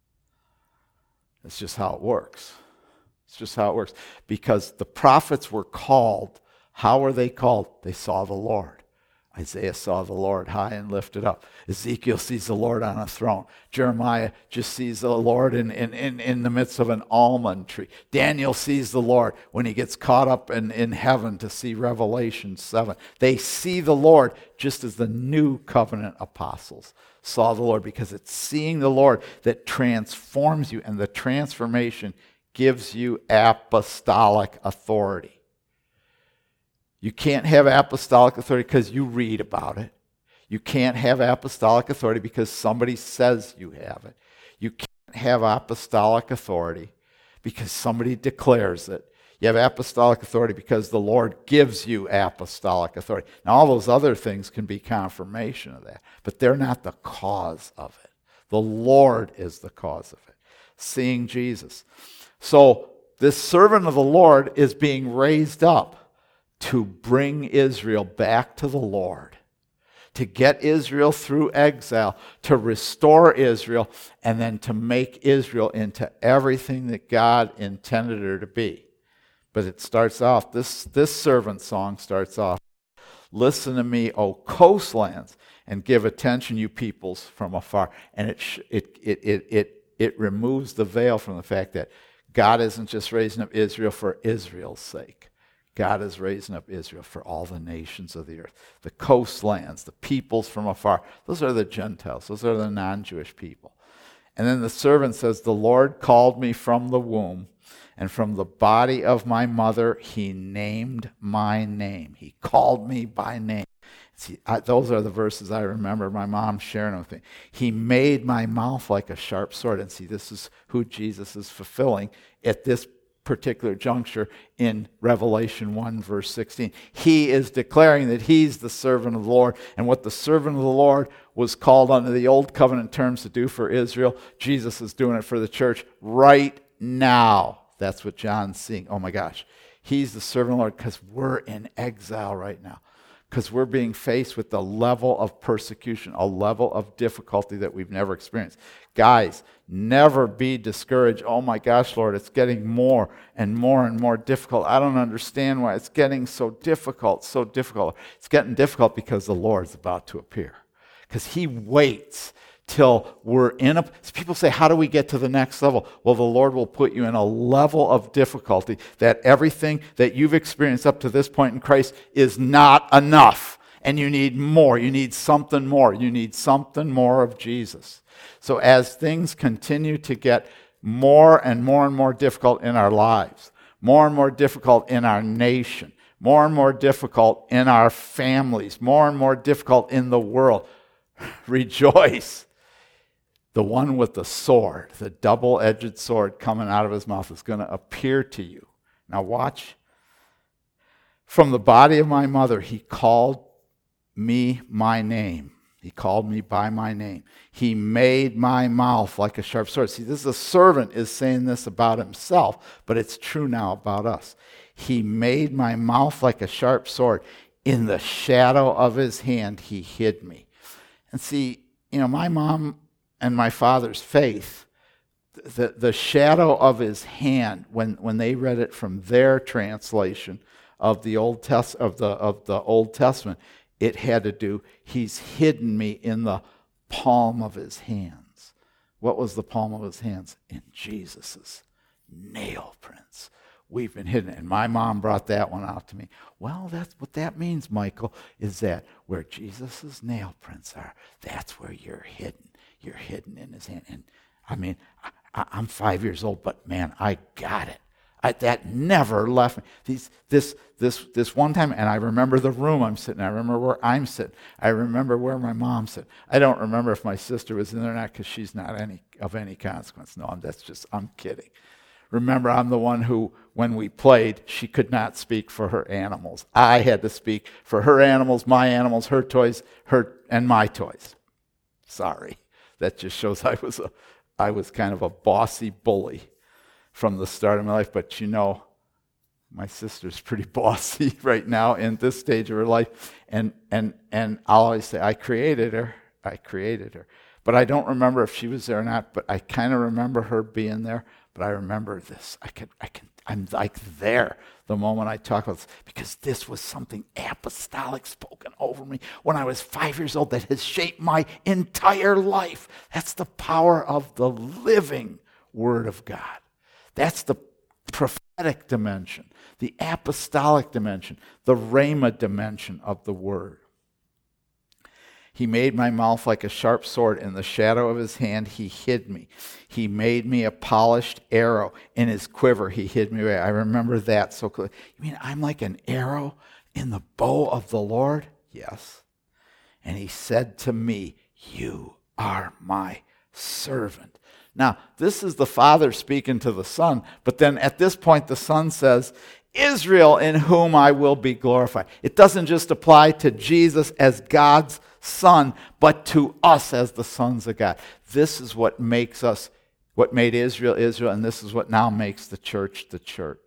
That's just how it works. It's just how it works. Because the prophets were called. How were they called? They saw the Lord. Isaiah saw the Lord high and lifted up. Ezekiel sees the Lord on a throne. Jeremiah just sees the Lord in the midst of an almond tree. Daniel sees the Lord when he gets caught up in heaven to see Revelation 7. They see the Lord just as the New Covenant apostles saw the Lord, because it's seeing the Lord that transforms you, and the transformation gives you apostolic authority. You can't have apostolic authority because you read about it. You can't have apostolic authority because somebody says you have it. You can't have apostolic authority because somebody declares it. You have apostolic authority because the Lord gives you apostolic authority. Now, all those other things can be confirmation of that, but they're not the cause of it. The Lord is the cause of it. Seeing Jesus. So, this servant of the Lord is being raised up to bring Israel back to the Lord, to get Israel through exile, to restore Israel, and then to make Israel into everything that God intended her to be. But it starts off, this servant song starts off, "Listen to me, O coastlands, and give attention, you peoples from afar." And it removes the veil from the fact that God isn't just raising up Israel for Israel's sake. God is raising up Israel for all the nations of the earth. The coastlands, the peoples from afar. Those are the Gentiles. Those are the non-Jewish people. And then the servant says, "The Lord called me from the womb, and from the body of my mother he named my name." He called me by name. See, those are the verses I remember my mom sharing with me. He made my mouth like a sharp sword. And see, this is who Jesus is fulfilling at this particular juncture in Revelation 1, verse 16. He is declaring that he's the servant of the Lord, and what the servant of the Lord was called under the old covenant terms to do for Israel, Jesus is doing it for the church right now. That's what John's seeing. Oh my gosh. He's the servant of the Lord because we're in exile right now, because we're being faced with the level of persecution, a level of difficulty that we've never experienced. Guys, never be discouraged. Oh my gosh, Lord, it's getting more and more and more difficult. I don't understand why it's getting so difficult, so difficult. It's getting difficult because the Lord's about to appear, because he waits till we're in a... People say, how do we get to the next level? Well, the Lord will put you in a level of difficulty that everything that you've experienced up to this point in Christ is not enough. And you need more. You need something more. You need something more of Jesus. So as things continue to get more and more difficult in our lives, more and more difficult in our nation, more and more difficult in our families, more and more difficult in the world, rejoice. The one with the sword, the double-edged sword coming out of his mouth is going to appear to you. Now watch. From the body of my mother, he called me my name. He called me by my name. He made my mouth like a sharp sword. See, this is a servant is saying this about himself, but it's true now about us. He made my mouth like a sharp sword. In the shadow of his hand, he hid me. And see, my mom and my father's faith, the shadow of his hand, when they read it from their translation of the Old Testament, it had to do, he's hidden me in the palm of his hands. What was the palm of his hands? In Jesus's nail prints. We've been hidden. And my mom brought that one out to me. Well, that's what that means, Michael, is that where Jesus's nail prints are, that's where you're hidden. You're hidden in his hand. And I mean, I'm 5 years old, but man, I got it. That never left me. This one time, and I remember the room I'm sitting in. I remember where I'm sitting. I remember where my mom's sitting. I don't remember if my sister was in there or not, because she's not of any consequence. No, I'm kidding. Remember, I'm the one who, when we played, she could not speak for her animals. I had to speak for her animals, her toys, and my toys. Sorry. That just shows I was kind of a bossy bully from the start of my life. But my sister's pretty bossy right now in this stage of her life. And I'll always say, I created her. But I don't remember if she was there or not, but I kind of remember her being there. But I remember this. I'm like there the moment I talk about this, because this was something apostolic spoken over me when I was 5 years old that has shaped my entire life. That's the power of the living Word of God. That's the prophetic dimension, the apostolic dimension, the rhema dimension of the Word. He made my mouth like a sharp sword. In the shadow of his hand, he hid me. He made me a polished arrow. In his quiver, he hid me away. I remember that so clearly. You mean I'm like an arrow in the bow of the Lord? Yes. And he said to me, you are my servant. Now, this is the Father speaking to the Son, but then at this point, the Son says, Israel in whom I will be glorified. It doesn't just apply to Jesus as God's Son, but to us as the sons of God. This is what makes us, what made Israel, Israel, and this is what now makes the church, the church.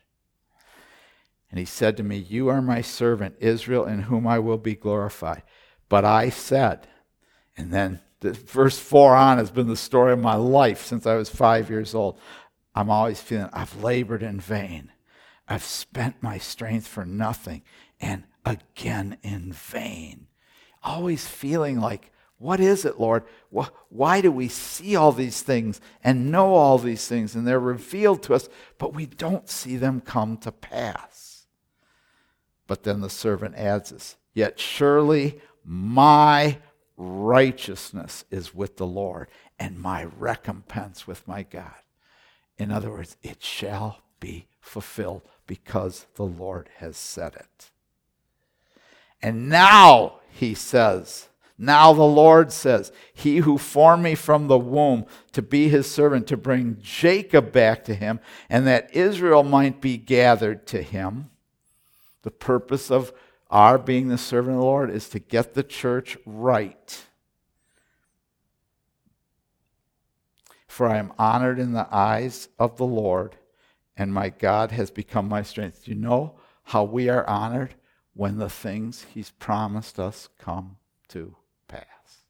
And he said to me, you are my servant, Israel, in whom I will be glorified. But I said, and then verse 4 on has been the story of my life since I was 5 years old. I'm always feeling I've labored in vain. I've spent my strength for nothing, and again in vain. Always feeling like, what is it, Lord? Why do we see all these things and know all these things, and they're revealed to us, but we don't see them come to pass? But then the servant adds this, yet surely my righteousness is with the Lord, and my recompense with my God. In other words, it shall be fulfilled because the Lord has said it. And now, he says, Now the Lord says, he who formed me from the womb to be his servant, to bring Jacob back to him, and that Israel might be gathered to him. The purpose of our being the servant of the Lord is to get the church right. For I am honored in the eyes of the Lord, and my God has become my strength. Do you know how we are honored? When the things he's promised us come to pass.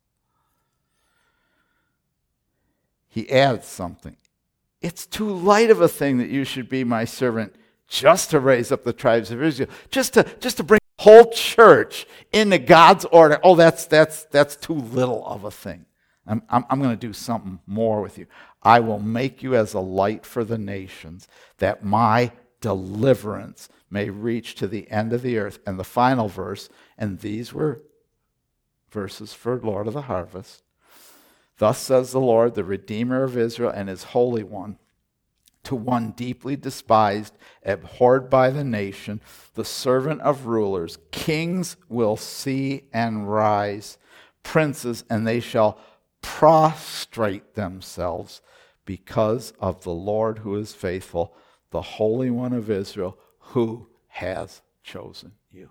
He adds something. It's too light of a thing that you should be my servant just to raise up the tribes of Israel, just to bring the whole church into God's order. Oh, that's too little of a thing. I'm going to do something more with you. I will make you as a light for the nations, that my deliverance may reach to the end of the earth. And the final verse, and these were verses for Lord of the harvest. Thus says the Lord, the Redeemer of Israel and his Holy One, to one deeply despised, abhorred by the nation, the servant of rulers, kings will see and rise, princes, and they shall prostrate themselves because of the Lord who is faithful, the Holy One of Israel, who has chosen you.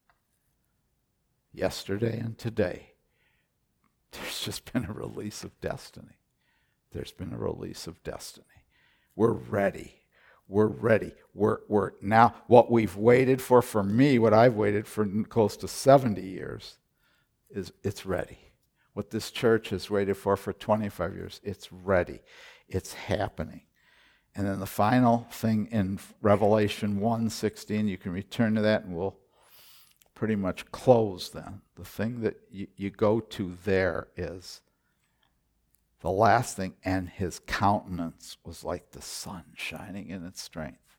Yesterday and today, there's just been a release of destiny. There's been a release of destiny. We're ready. We're ready. We're now, what we've waited for me, what I've waited for close to 70 years, is it's ready. What this church has waited for 25 years, it's ready. It's happening. And then the final thing in Revelation 1:16, you can return to that and we'll pretty much close then. The thing that you go to there is the last thing, and his countenance was like the sun shining in its strength.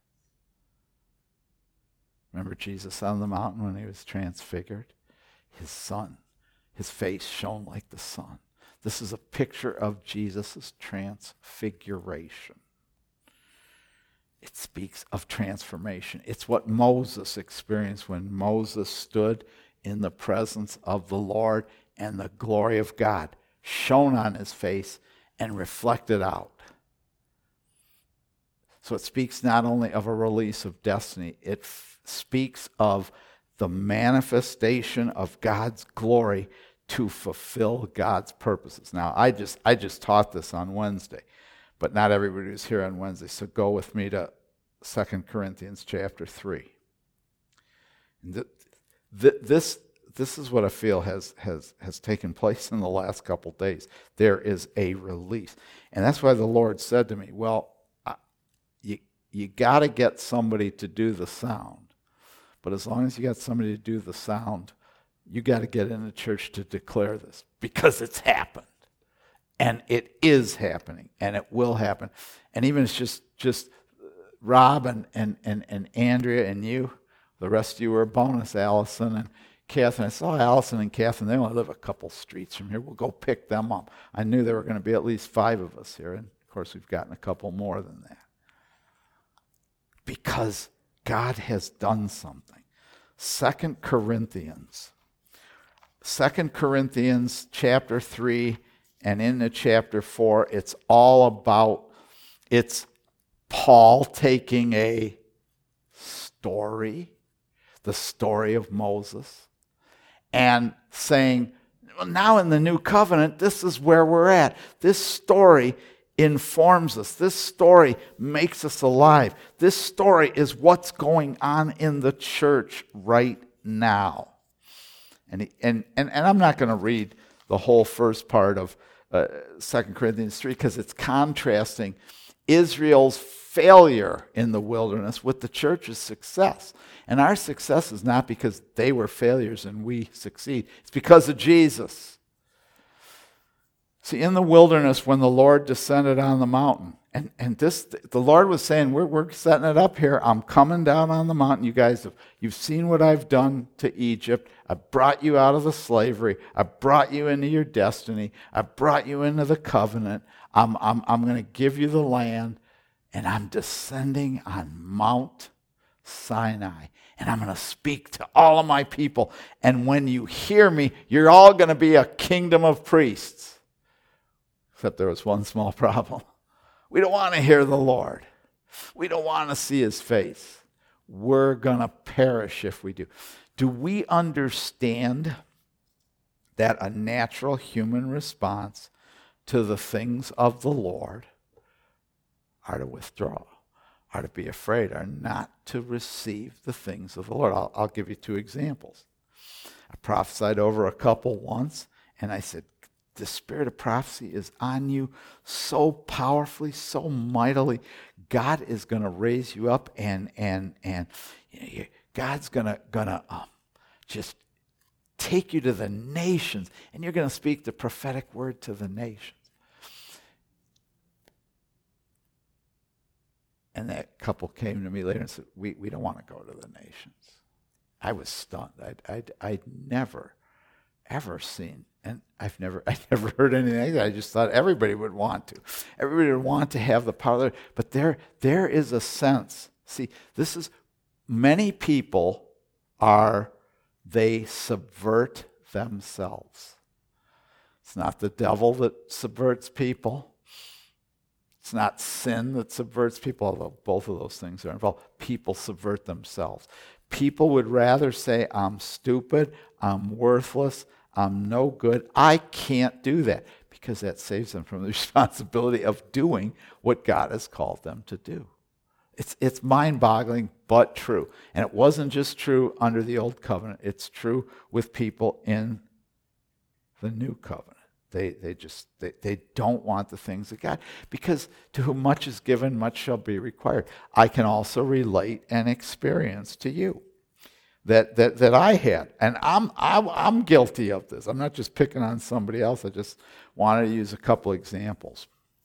Remember Jesus on the mountain when he was transfigured? His face shone like the sun. This is a picture of Jesus' transfiguration. It speaks of transformation. It's what Moses experienced when Moses stood in the presence of the Lord and the glory of God shone on his face and reflected out. So it speaks not only of a release of destiny, it speaks of the manifestation of God's glory to fulfill God's purposes. Now, I just taught this on Wednesday, but not everybody was here on Wednesday, so go with me to 2 Corinthians chapter 3. And this is what I feel has taken place in the last couple days. There is a release. And that's why the Lord said to me, well, you got to get somebody to do the sound. But as long as you got somebody to do the sound, you got to get in the church to declare this, because it's happened. And it is happening, and it will happen. And even it's just Rob and Andrea and you, the rest of you were a bonus, Allison and Catherine. I saw Allison and Catherine. They only live a couple streets from here. We'll go pick them up. I knew there were going to be at least 5 of us here, and of course we've gotten a couple more than that. Because God has done something. 2 Corinthians chapter 3 and into chapter 4, it's all about, it's Paul taking a story, the story of Moses, and saying, well, now in the new covenant, this is where we're at. This story informs us. This story makes us alive. This story is what's going on in the church right now. And I'm not going to read the whole first part of 2 Corinthians 3 because it's contrasting Israel's failure in the wilderness with the church's success. And our success is not because they were failures and we succeed. It's because of Jesus. See, in the wilderness, when the Lord descended on the mountain, and this, the Lord was saying, we're setting it up here. I'm coming down on the mountain. You guys, you've seen what I've done to Egypt. I brought you out of the slavery. I brought you into your destiny. I brought you into the covenant. I'm going to give you the land, and I'm descending on Mount Sinai, and I'm going to speak to all of my people. And when you hear me, you're all going to be a kingdom of priests. Except there was one small problem. We don't want to hear the Lord. We don't want to see his face. We're going to perish if we do. Do we understand that a natural human response to the things of the Lord are to withdraw, are to be afraid, are not to receive the things of the Lord? I'll give you 2 examples. I prophesied over a couple once, and I said, the spirit of prophecy is on you so powerfully, so mightily. God is going to raise you up, and God's going to just take you to the nations, and you're going to speak the prophetic word to the nations. And that couple came to me later and said, we don't want to go to the nations. I was stunned. I'd never, ever seen, and I never heard anything like that. I just thought everybody would want to. Everybody would want to have the power. But there is a sense. See, this is, many people they subvert themselves. It's not the devil that subverts people. It's not sin that subverts people, although both of those things are involved. People subvert themselves. People would rather say, I'm stupid, I'm worthless, I'm no good. I can't do that, because that saves them from the responsibility of doing what God has called them to do. It's mind-boggling, but true. And it wasn't just true under the old covenant. It's true with people in the new covenant. They don't want the things of God, because to whom much is given, much shall be required. I can also relate an experience to you that I had, and I'm guilty of this. I'm not just picking on somebody else. I just wanted to use a couple examples.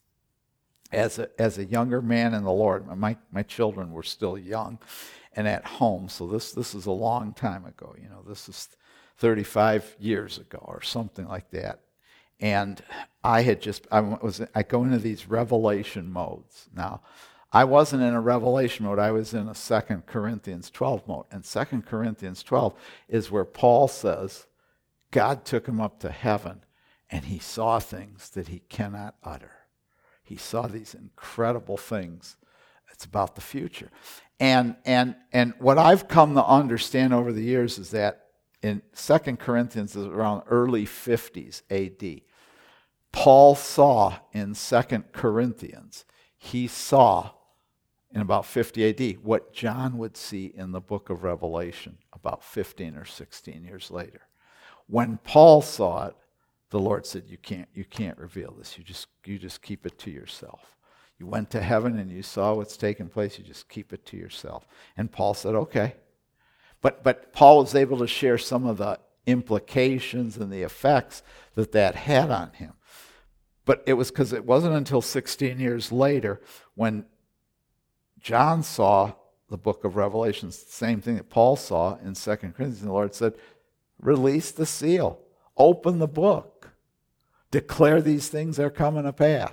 As a younger man in the Lord, my children were still young and at home, so this is a long time ago. This is 35 years ago or something like that. And I go into these revelation modes. Now, I wasn't in a revelation mode. I was in a 2 Corinthians 12 mode. And 2 Corinthians 12 is where Paul says God took him up to heaven and he saw things that he cannot utter. He saw these incredible things. It's about the future. And what I've come to understand over the years is that in 2 Corinthians is around early 50s AD. Paul saw in 2 Corinthians, he saw in about 50 AD what John would see in the book of Revelation about 15 or 16 years later. When Paul saw it, the Lord said, you can't reveal this. You just keep it to yourself. You went to heaven and you saw what's taking place. You just keep it to yourself. And Paul said, okay. But Paul was able to share some of the implications and the effects that had on him. But it was because it wasn't until 16 years later when John saw the book of Revelation, the same thing that Paul saw in 2 Corinthians. The Lord said, release the seal. Open the book. Declare these things are coming to pass.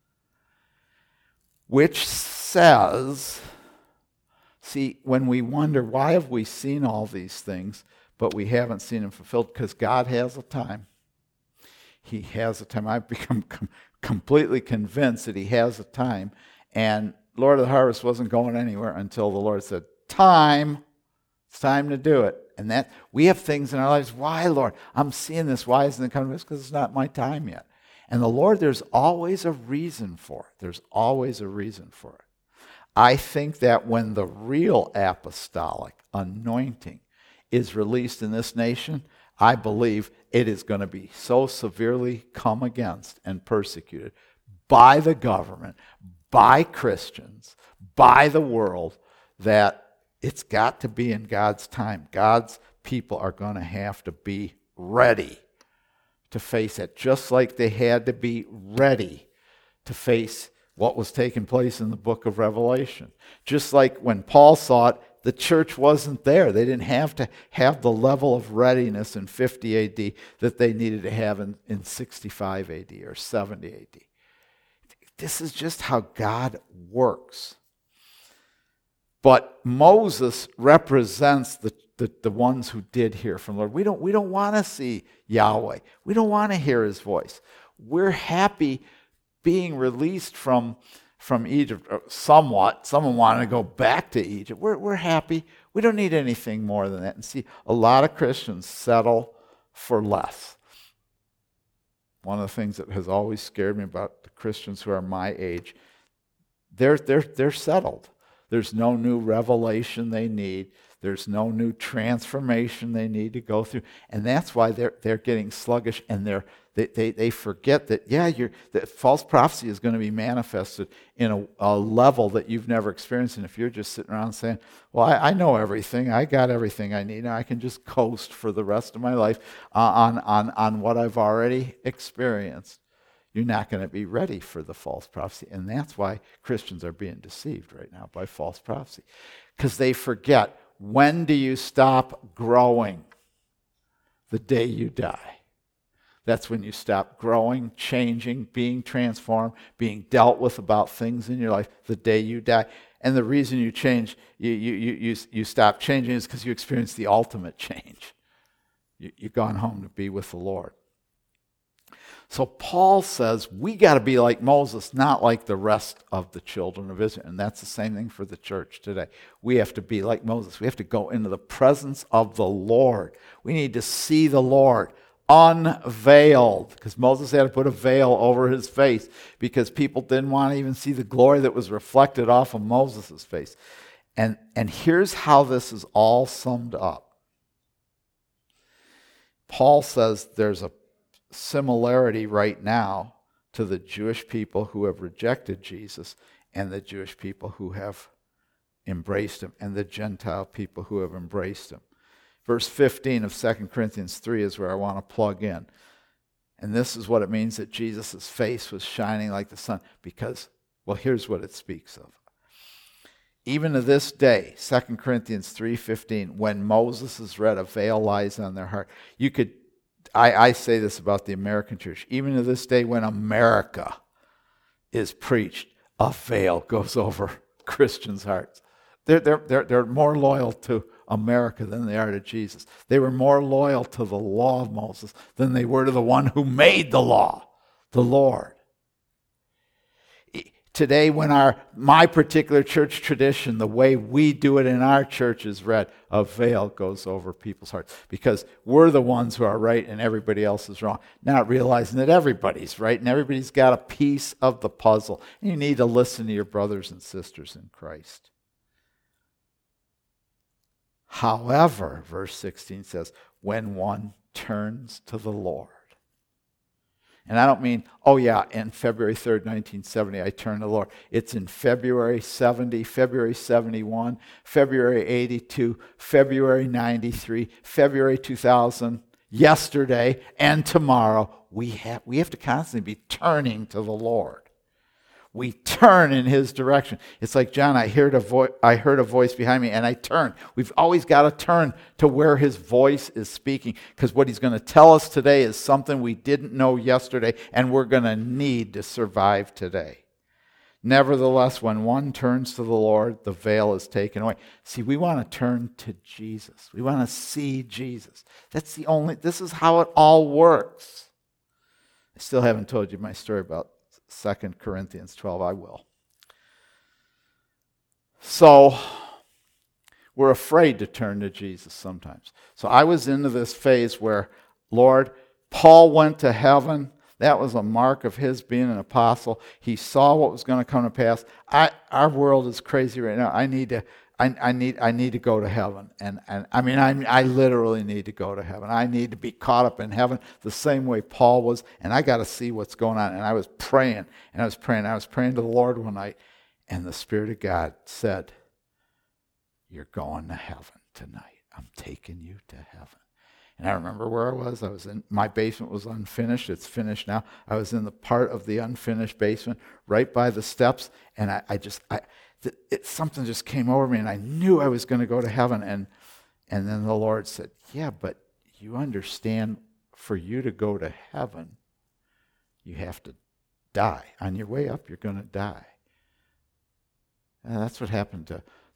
Which says, see, when we wonder, why have we seen all these things, but we haven't seen them fulfilled? Because God has a time. He has a time. I've become completely convinced that he has a time. And Lord of the Harvest wasn't going anywhere until the Lord said, time. It's time to do it. And that we have things in our lives. Why, Lord? I'm seeing this. Why isn't it coming? It's because it's not my time yet. And the Lord, there's always a reason for it. There's always a reason for it. I think that when the real apostolic anointing is released in this nation, I believe it is going to be so severely come against and persecuted by the government, by Christians, by the world, that it's got to be in God's time. God's people are going to have to be ready to face it, just like they had to be ready to face what was taking place in the book of Revelation. Just like when Paul saw it, the church wasn't there. They didn't have to have the level of readiness in 50 AD that they needed to have in 65 AD or 70 AD. This is just how God works. But Moses represents the ones who did hear from the Lord. We don't want to see Yahweh. We don't want to hear his voice. We're happy being released from Egypt somewhat. Someone wanted to go back to Egypt. We're happy. We don't need anything more than that. And see, a lot of Christians settle for less. One of the things that has always scared me about the Christians who are my age, they're settled. There's no new revelation they need. There's no new transformation they need to go through. And that's why they're getting sluggish, and they forget that, that false prophecy is going to be manifested in a level that you've never experienced. And if you're just sitting around saying, well, I know everything. I got everything I need. Now I can just coast for the rest of my life on what I've already experienced. You're not going to be ready for the false prophecy. And that's why Christians are being deceived right now by false prophecy. Because they forget, when do you stop growing? The day you die. That's when you stop growing, changing, being transformed, being dealt with about things in your life, the day you die. And the reason you change, you stop changing is because you experience the ultimate change. You've gone home to be with the Lord. So Paul says we got to be like Moses, not like the rest of the children of Israel. And that's the same thing for the church today. We have to be like Moses. We have to go into the presence of the Lord. We need to see the Lord unveiled, because Moses had to put a veil over his face because people didn't want to even see the glory that was reflected off of Moses' face. And here's how this is all summed up. Paul says there's a similarity right now to the Jewish people who have rejected Jesus and the Jewish people who have embraced him and the Gentile people who have embraced him. Verse 15 of 2 Corinthians 3 is where I want to plug in. And this is what it means that Jesus' face was shining like the sun, because, well, here's what it speaks of. Even to this day, 2 Corinthians 3:15, when Moses is read, a veil lies on their heart. I say this about the American church. Even to this day, when America is preached, a veil goes over Christians' hearts. They're more loyal to America than they are to Jesus. They were more loyal to the law of Moses than they were to the one who made the law, the Lord. Today, when my particular church tradition, the way we do it in our church is read, a veil goes over people's hearts because we're the ones who are right and everybody else is wrong, not realizing that everybody's right and everybody's got a piece of the puzzle. And you need to listen to your brothers and sisters in Christ. However, verse 16 says, when one turns to the Lord. And I don't mean, in February 3rd, 1970, I turned to the Lord. It's in February 70, February 71, February 82, February 93, February 2000, yesterday and tomorrow. We have to constantly be turning to the Lord. We turn in his direction. It's like, John, I heard a voice behind me and I turned. We've always got to turn to where his voice is speaking, because what he's going to tell us today is something we didn't know yesterday and we're going to need to survive today. Nevertheless, when one turns to the Lord, the veil is taken away. See, we want to turn to Jesus. We want to see Jesus. This is how it all works. I still haven't told you my story about 2 Corinthians 12. I will. So, we're afraid to turn to Jesus sometimes. So I was into this phase where, Lord, Paul went to heaven. That was a mark of his being an apostle. He saw what was going to come to pass. Our world is crazy right now. I need to go to heaven. I literally need to go to heaven. I need to be caught up in heaven the same way Paul was, and I got to see what's going on. And I was praying to the Lord one night, and the Spirit of God said, you're going to heaven tonight. I'm taking you to heaven. And I remember where I was. My basement was unfinished. It's finished now. I was in the part of the unfinished basement right by the steps, and something just came over me, and I knew I was going to go to heaven. And then the Lord said, yeah, but you understand, for you to go to heaven, you have to die. On your way up, you're going to die. And that's what happened to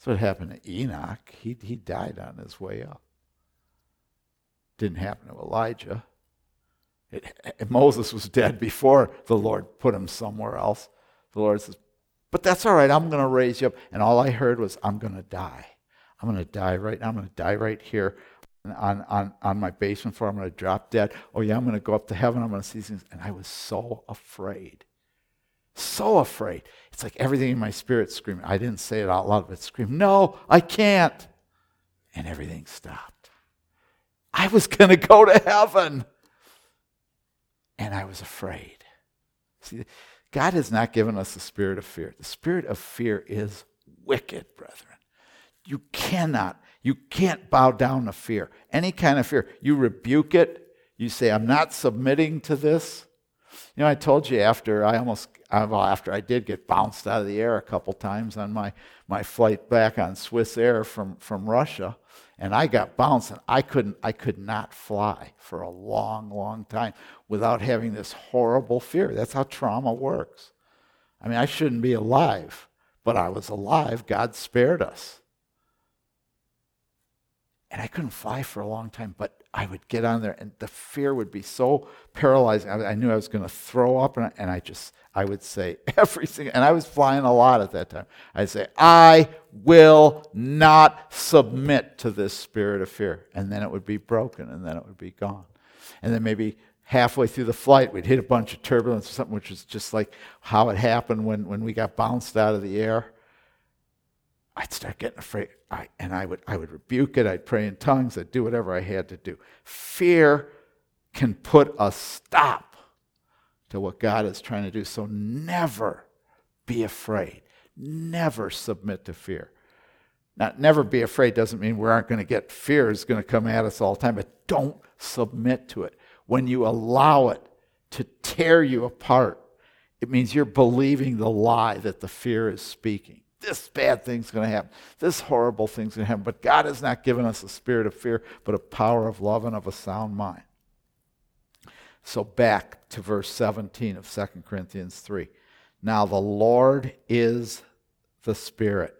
That's what happened to Enoch. He died on his way up. Didn't happen to Elijah. Moses was dead before the Lord put him somewhere else. The Lord says, but that's all right, I'm going to raise you up. And all I heard was, I'm going to die. I'm going to die right now. I'm going to die right here on my basement floor. I'm going to drop dead. Oh yeah, I'm going to go up to heaven. I'm going to see things. And I was so afraid. So afraid. It's like everything in my spirit screaming. I didn't say it out loud, but it screamed, no, I can't. And everything stopped. I was going to go to heaven. And I was afraid. See, God has not given us the spirit of fear. The spirit of fear is wicked, brethren. You can't bow down to fear. Any kind of fear. You rebuke it. You say, I'm not submitting to this. You know, I told you after I did get bounced out of the air a couple times on my flight back on Swiss Air from Russia, and I got bounced, and I could not fly for a long, long time without having this horrible fear. That's how trauma works. I mean, I shouldn't be alive, but I was alive. God spared us. And I couldn't fly for a long time, but I would get on there, and the fear would be so paralyzing. I knew I was going to throw up, and I would say everything, and I was flying a lot at that time. I'd say, I will not submit to this spirit of fear. And then it would be broken, and then it would be gone. And then maybe halfway through the flight, we'd hit a bunch of turbulence or something, which was just like how it happened when we got bounced out of the air. I'd start getting afraid, I would rebuke it. I'd pray in tongues. I'd do whatever I had to do. Fear can put a stop to what God is trying to do. So never be afraid. Never submit to fear. Now, never be afraid doesn't mean we aren't going to get fear is going to come at us all the time, but don't submit to it. When you allow it to tear you apart, it means you're believing the lie that the fear is speaking. This bad thing's going to happen. This horrible thing's going to happen. But God has not given us a spirit of fear, but a power of love and of a sound mind. So back to verse 17 of 2 Corinthians 3. Now the Lord is the Spirit.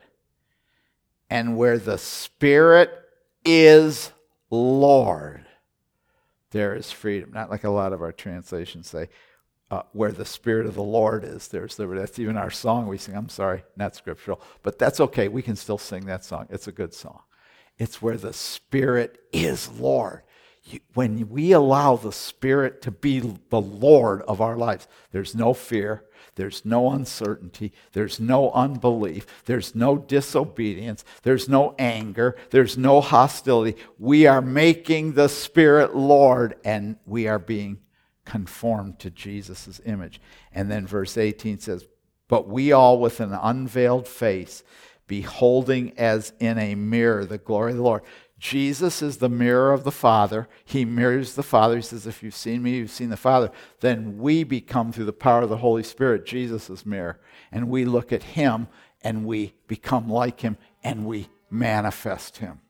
And where the Spirit is Lord, there is freedom. Not like a lot of our translations say, where the Spirit of the Lord is, there's liberty. That's even our song we sing. I'm sorry, not scriptural. But that's okay. We can still sing that song. It's a good song. It's where the Spirit is Lord. When we allow the Spirit to be the Lord of our lives, there's no fear, there's no uncertainty, there's no unbelief, there's no disobedience, there's no anger, there's no hostility. We are making the Spirit Lord, and we are being conformed to Jesus' image. And then verse 18 says, but we all with an unveiled face, beholding as in a mirror the glory of the Lord. Jesus is the mirror of the Father. He mirrors the Father. He says, if you've seen me, you've seen the Father. Then we become, through the power of the Holy Spirit, Jesus' mirror. And we look at him, and we become like him, and we manifest him.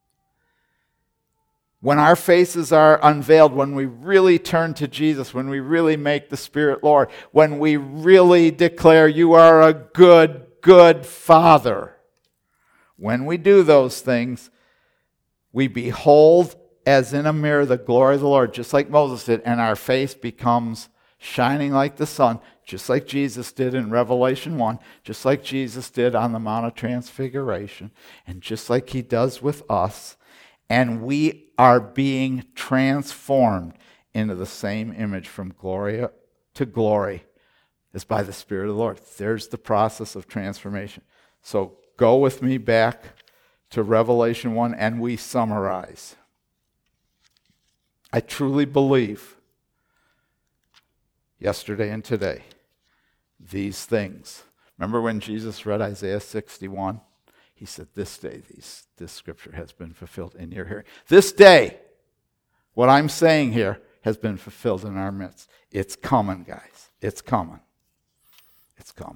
When our faces are unveiled, when we really turn to Jesus, when we really make the Spirit Lord, when we really declare, you are a good, good Father. When we do those things, we behold as in a mirror the glory of the Lord, just like Moses did, and our face becomes shining like the sun, just like Jesus did in Revelation 1, just like Jesus did on the Mount of Transfiguration, and just like he does with us. And we are being transformed into the same image from glory to glory as by the Spirit of the Lord. There's the process of transformation. So go with me back to Revelation 1, and we summarize. I truly believe, yesterday and today, these things. Remember when Jesus read Isaiah 61? He said, this day, this scripture has been fulfilled in your hearing. This day, what I'm saying here has been fulfilled in our midst. It's coming, guys. It's coming. It's coming.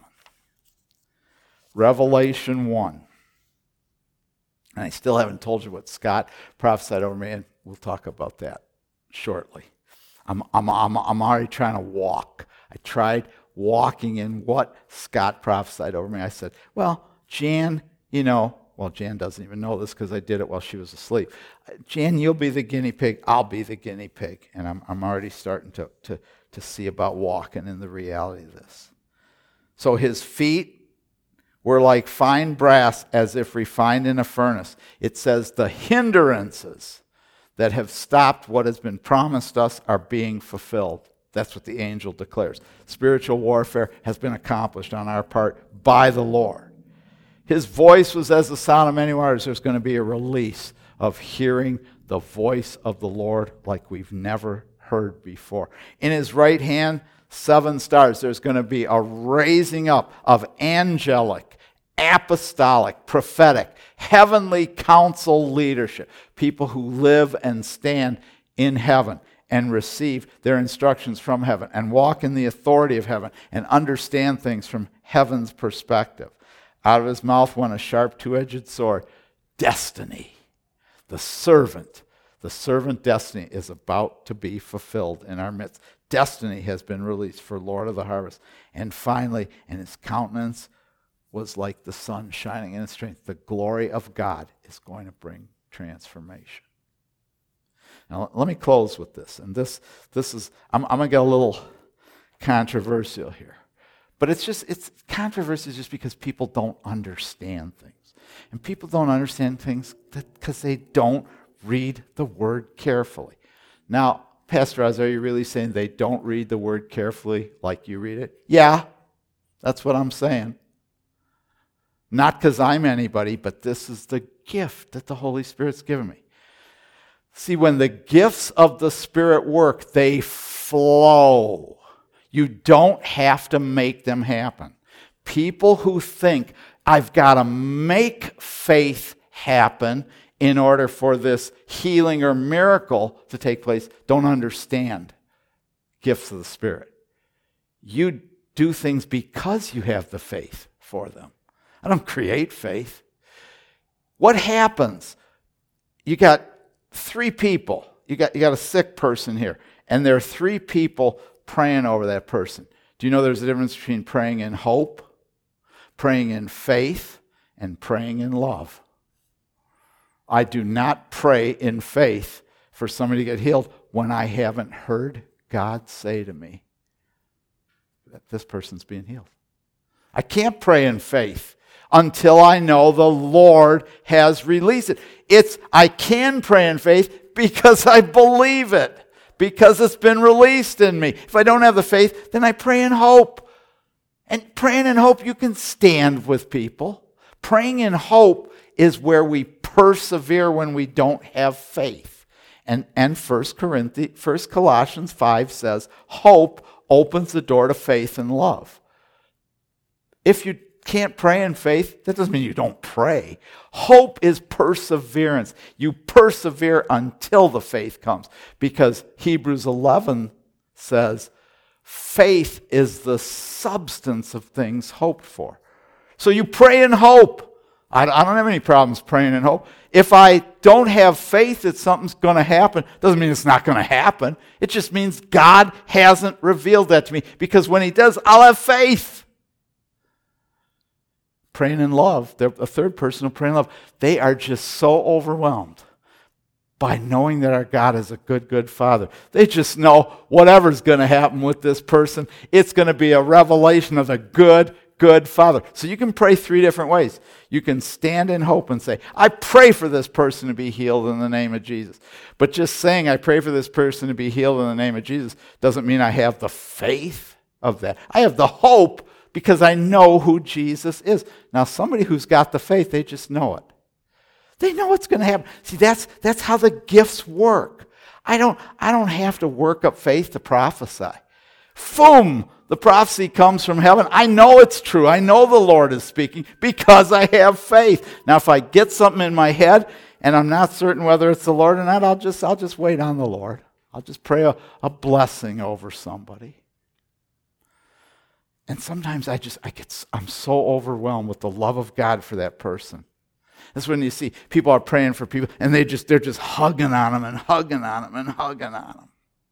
Revelation 1. And I still haven't told you what Scott prophesied over me, and we'll talk about that shortly. I'm already trying to walk. I tried walking in what Scott prophesied over me. I said, well, Jan, well, Jan doesn't even know this because I did it while she was asleep. Jan, you'll be the guinea pig. I'll be the guinea pig. And I'm already starting to see about walking in the reality of this. So his feet were like fine brass, as if refined in a furnace. It says the hindrances that have stopped what has been promised us are being fulfilled. That's what the angel declares. Spiritual warfare has been accomplished on our part by the Lord. His voice was as the sound of many waters. There's going to be a release of hearing the voice of the Lord like we've never heard before. In his right hand, 7 stars. There's going to be a raising up of angelic, apostolic, prophetic, heavenly council leadership. People who live and stand in heaven and receive their instructions from heaven and walk in the authority of heaven and understand things from heaven's perspective. Out of his mouth went a sharp two-edged sword. Destiny. The servant destiny is about to be fulfilled in our midst. Destiny has been released for Lord of the harvest. And finally, and his countenance was like the sun shining in its strength. The glory of God is going to bring transformation. Now, let me close with this. And this is, I'm going to get a little controversial here. But it's controversial just because people don't understand things. And people don't understand things because they don't read the word carefully. Now, Pastor Oz, are you really saying they don't read the word carefully like you read it? Yeah, that's what I'm saying. Not because I'm anybody, but this is the gift that the Holy Spirit's given me. See, when the gifts of the Spirit work, they flow. You don't have to make them happen. People who think, I've got to make faith happen in order for this healing or miracle to take place, don't understand gifts of the Spirit. You do things because you have the faith for them. I don't create faith. What happens? You got 3 people. You got a sick person here, and there are 3 people praying over that person. Do you know there's a difference between praying in hope, praying in faith, and praying in love? I do not pray in faith for somebody to get healed when I haven't heard God say to me that this person's being healed. I can't pray in faith until I know the Lord has released it. I can pray in faith because I believe it, because it's been released in me. If I don't have the faith, then I pray in hope. And praying in hope, you can stand with people. Praying in hope is where we persevere when we don't have faith. And 1 Colossians 5 says, hope opens the door to faith and love. If you can't pray in faith, that doesn't mean you don't pray. Hope is perseverance. You persevere until the faith comes. Because Hebrews 11 says, faith is the substance of things hoped for. So you pray in hope. I don't have any problems praying in hope. If I don't have faith that something's going to happen, doesn't mean it's not going to happen. It just means God hasn't revealed that to me. Because when he does, I'll have faith. Praying in love, a third person will pray in love. They are just so overwhelmed by knowing that our God is a good, good Father. They just know whatever's going to happen with this person, it's going to be a revelation of the good, good Father. So you can pray 3 different ways. You can stand in hope and say, I pray for this person to be healed in the name of Jesus. But just saying I pray for this person to be healed in the name of Jesus doesn't mean I have the faith of that. I have the hope because I know who Jesus is. Now, somebody who's got the faith, they just know it. They know what's going to happen. See, that's how the gifts work. I don't have to work up faith to prophesy. Boom! The prophecy comes from heaven. I know it's true. I know the Lord is speaking because I have faith. Now, if I get something in my head and I'm not certain whether it's the Lord or not, I'll just wait on the Lord. I'll just pray a blessing over somebody. And sometimes I'm so overwhelmed with the love of God for that person. That's when you see people are praying for people and they're just hugging on them and hugging on them and hugging on them.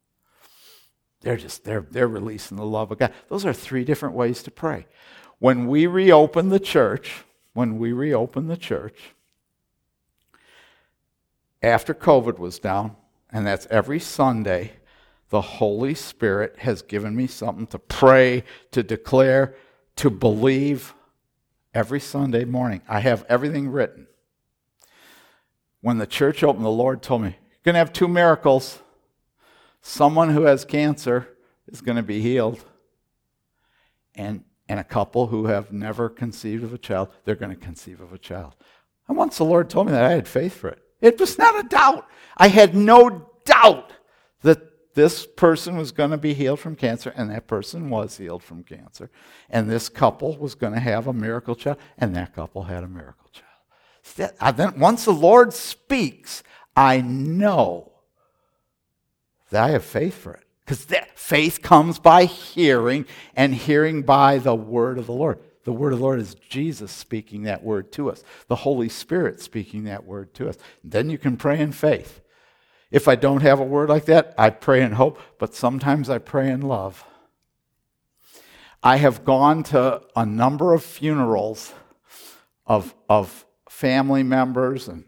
They're releasing the love of God. Those are 3 different ways to pray. When we reopen the church, when we reopened the church, after COVID was down, and that's every Sunday, the Holy Spirit has given me something to pray, to declare, to believe every Sunday morning. I have everything written. When the church opened, the Lord told me, you're going to have 2 miracles. Someone who has cancer is going to be healed. And a couple who have never conceived of a child, they're going to conceive of a child. And once the Lord told me that, I had faith for it. It was not a doubt. I had no doubt that this person was going to be healed from cancer, and that person was healed from cancer. And this couple was going to have a miracle child, and that couple had a miracle child. Then once the Lord speaks, I know that I have faith for it. Because faith comes by hearing, and hearing by the word of the Lord. The word of the Lord is Jesus speaking that word to us. The Holy Spirit speaking that word to us. Then you can pray in faith. If I don't have a word like that, I pray in hope, but sometimes I pray in love. I have gone to a number of funerals of family members and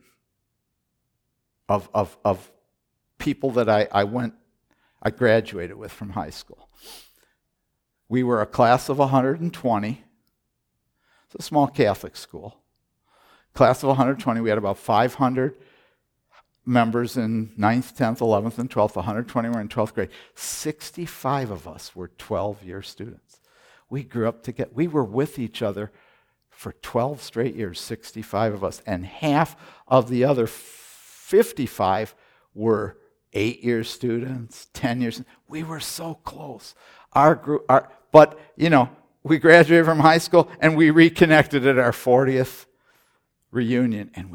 of people that I graduated with from high school. We were a class of 120. It's a small Catholic school. Class of 120, we had about 500 members in 9th, 10th, 11th, and 12th. 120 were in 12th grade. 65 of us were 12-year students. We grew up together. We were with each other for 12 straight years, 65 of us. And half of the other 55 were 8-year students, 10 years. We were so close. But we graduated from high school and we reconnected at our 40th reunion, and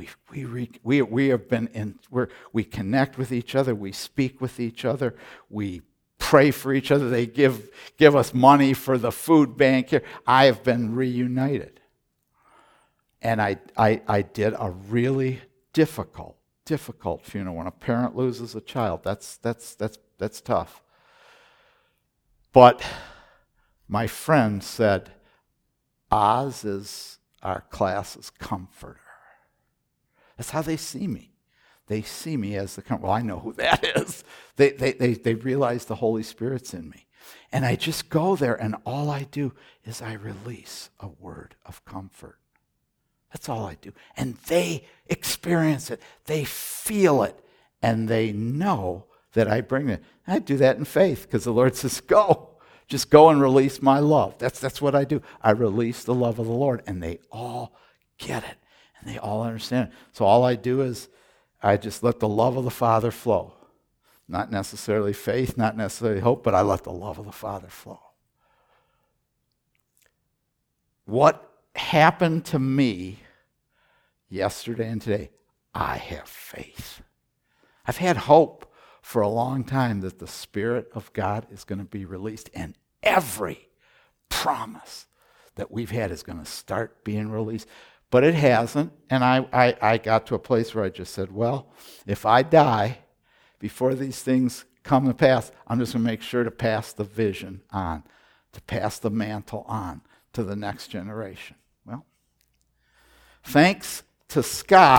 we connect with each other, we speak with each other, we pray for each other. They give us money for the food bank here. I have been reunited, and I did a really difficult funeral. When a parent loses a child, that's tough. But my friend said, Oz is our class's comforter. That's how they see me. They see me as the comforter. Well, I know who that is. They realize the Holy Spirit's in me. And I just go there, and all I do is I release a word of comfort. That's all I do. And they experience it. They feel it. And they know that I bring it. I do that in faith because the Lord says, go. Just go and release my love. That's what I do. I release the love of the Lord, and they all get it, and they all understand it. So all I do is I just let the love of the Father flow. Not necessarily faith, not necessarily hope, but I let the love of the Father flow. What happened to me yesterday and today? I have faith. I've had hope for a long time that the Spirit of God is going to be released, and every promise that we've had is going to start being released. But it hasn't, and I got to a place where I just said, well, if I die before these things come to pass, I'm just going to make sure to pass the vision on, to pass the mantle on to the next generation. Well, thanks to Scott,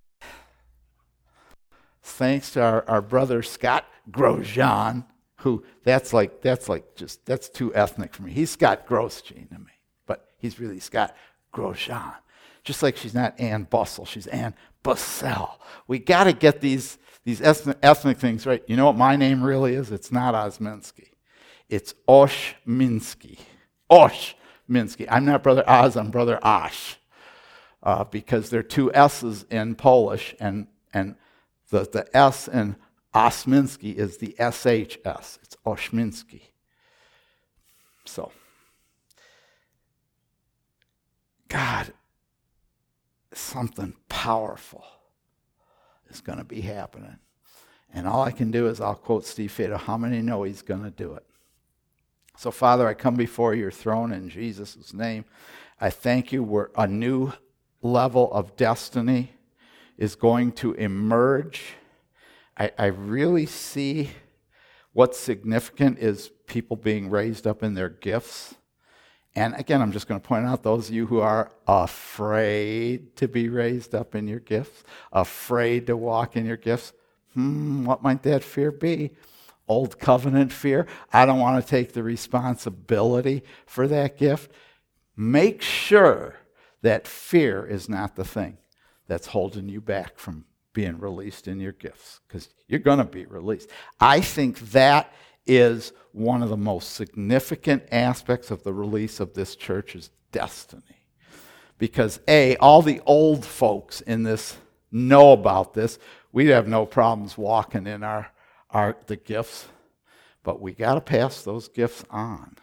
thanks to our brother Scott Grosjean, who that's too ethnic for me. He's Scott Grosjean to me, but he's really Scott Grosjean. Just like she's not Ann Bussell, she's Ann Bussell. We got to get these ethnic things right. You know what my name really is? It's not Osminski. It's Oshminsky. Oshminsky. I'm not Brother Oz, I'm Brother Osh. Because there are 2 S's in Polish, and the S in Osminski is the SHS. It's Oshminsky. So, God, something powerful is going to be happening. And all I can do is I'll quote Steve Fado. How many know he's going to do it? So, Father, I come before your throne in Jesus' name. I thank you where a new level of destiny is going to emerge. I really see what's significant is people being raised up in their gifts And again, I'm just going to point out those of you who are afraid to be raised up in your gifts, afraid to walk in your gifts. What might that fear be? Old covenant fear. I don't want to take the responsibility for that gift. Make sure that fear is not the thing that's holding you back from being released in your gifts, because you're going to be released. I think that is one of the most significant aspects of the release of this church's destiny. Because all the old folks in this know about this. We'd have no problems walking in the gifts, but we got to pass those gifts on.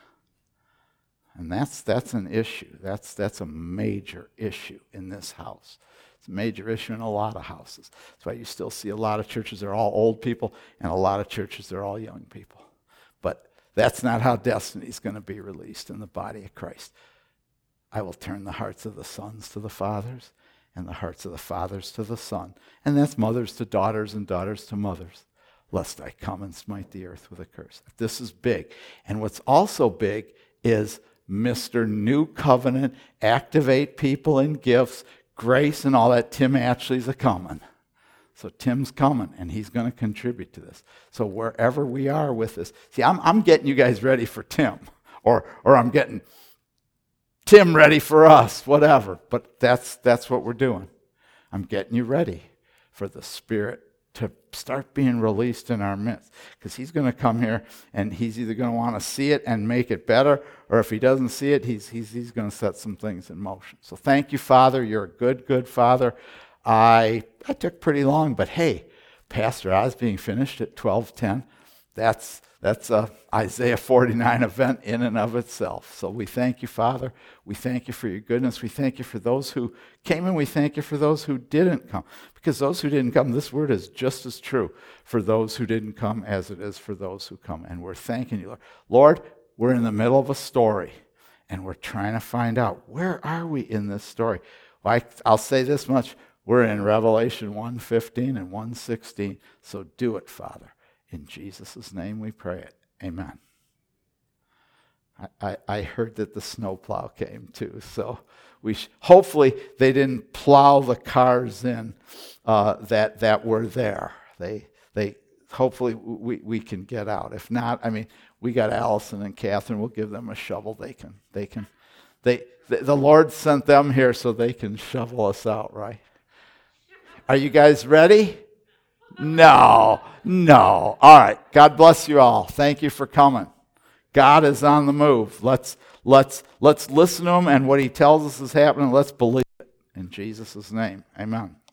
And that's an issue. That's a major issue in this house. It's a major issue in a lot of houses. That's why you still see a lot of churches, they're all old people, and a lot of churches, they're all young people. But that's not how destiny is going to be released in the body of Christ. I will turn the hearts of the sons to the fathers, and the hearts of the fathers to the son. And that's mothers to daughters and daughters to mothers, lest I come and smite the earth with a curse. This is big. And what's also big is Mr. New Covenant, activate people in gifts, grace and all that. Tim Ashley's a-coming. So Tim's coming, and he's going to contribute to this. So wherever we are with this, see, I'm getting you guys ready for Tim, or I'm getting Tim ready for us, whatever. But that's what we're doing. I'm getting you ready for the Spirit to start being released in our midst, because he's going to come here, and he's either going to want to see it and make it better, or if he doesn't see it, he's going to set some things in motion. So thank you, Father. You're a good Father. I took pretty long, but hey, Pastor Oz being finished at 12:10, that's a Isaiah 49 event in and of itself. So we thank you, Father. We thank you for your goodness. We thank you for those who came, and we thank you for those who didn't come. Because those who didn't come, this word is just as true for those who didn't come as it is for those who come. And we're thanking you, Lord. Lord, we're in the middle of a story, and we're trying to find out, where are we in this story? Well, I'll say this much. We're in Revelation 1:15 and 1:16. So do it, Father. In Jesus' name we pray it. Amen. I heard that the snowplow came too. So hopefully they didn't plow the cars in that were there. They hopefully we can get out. If not, we got Allison and Catherine. We'll give them a shovel. The Lord sent them here so they can shovel us out, right? Are you guys ready? No. All right. God bless you all. Thank you for coming. God is on the move. Let's listen to him, and what he tells us is happening. Let's believe it. In Jesus' name, amen.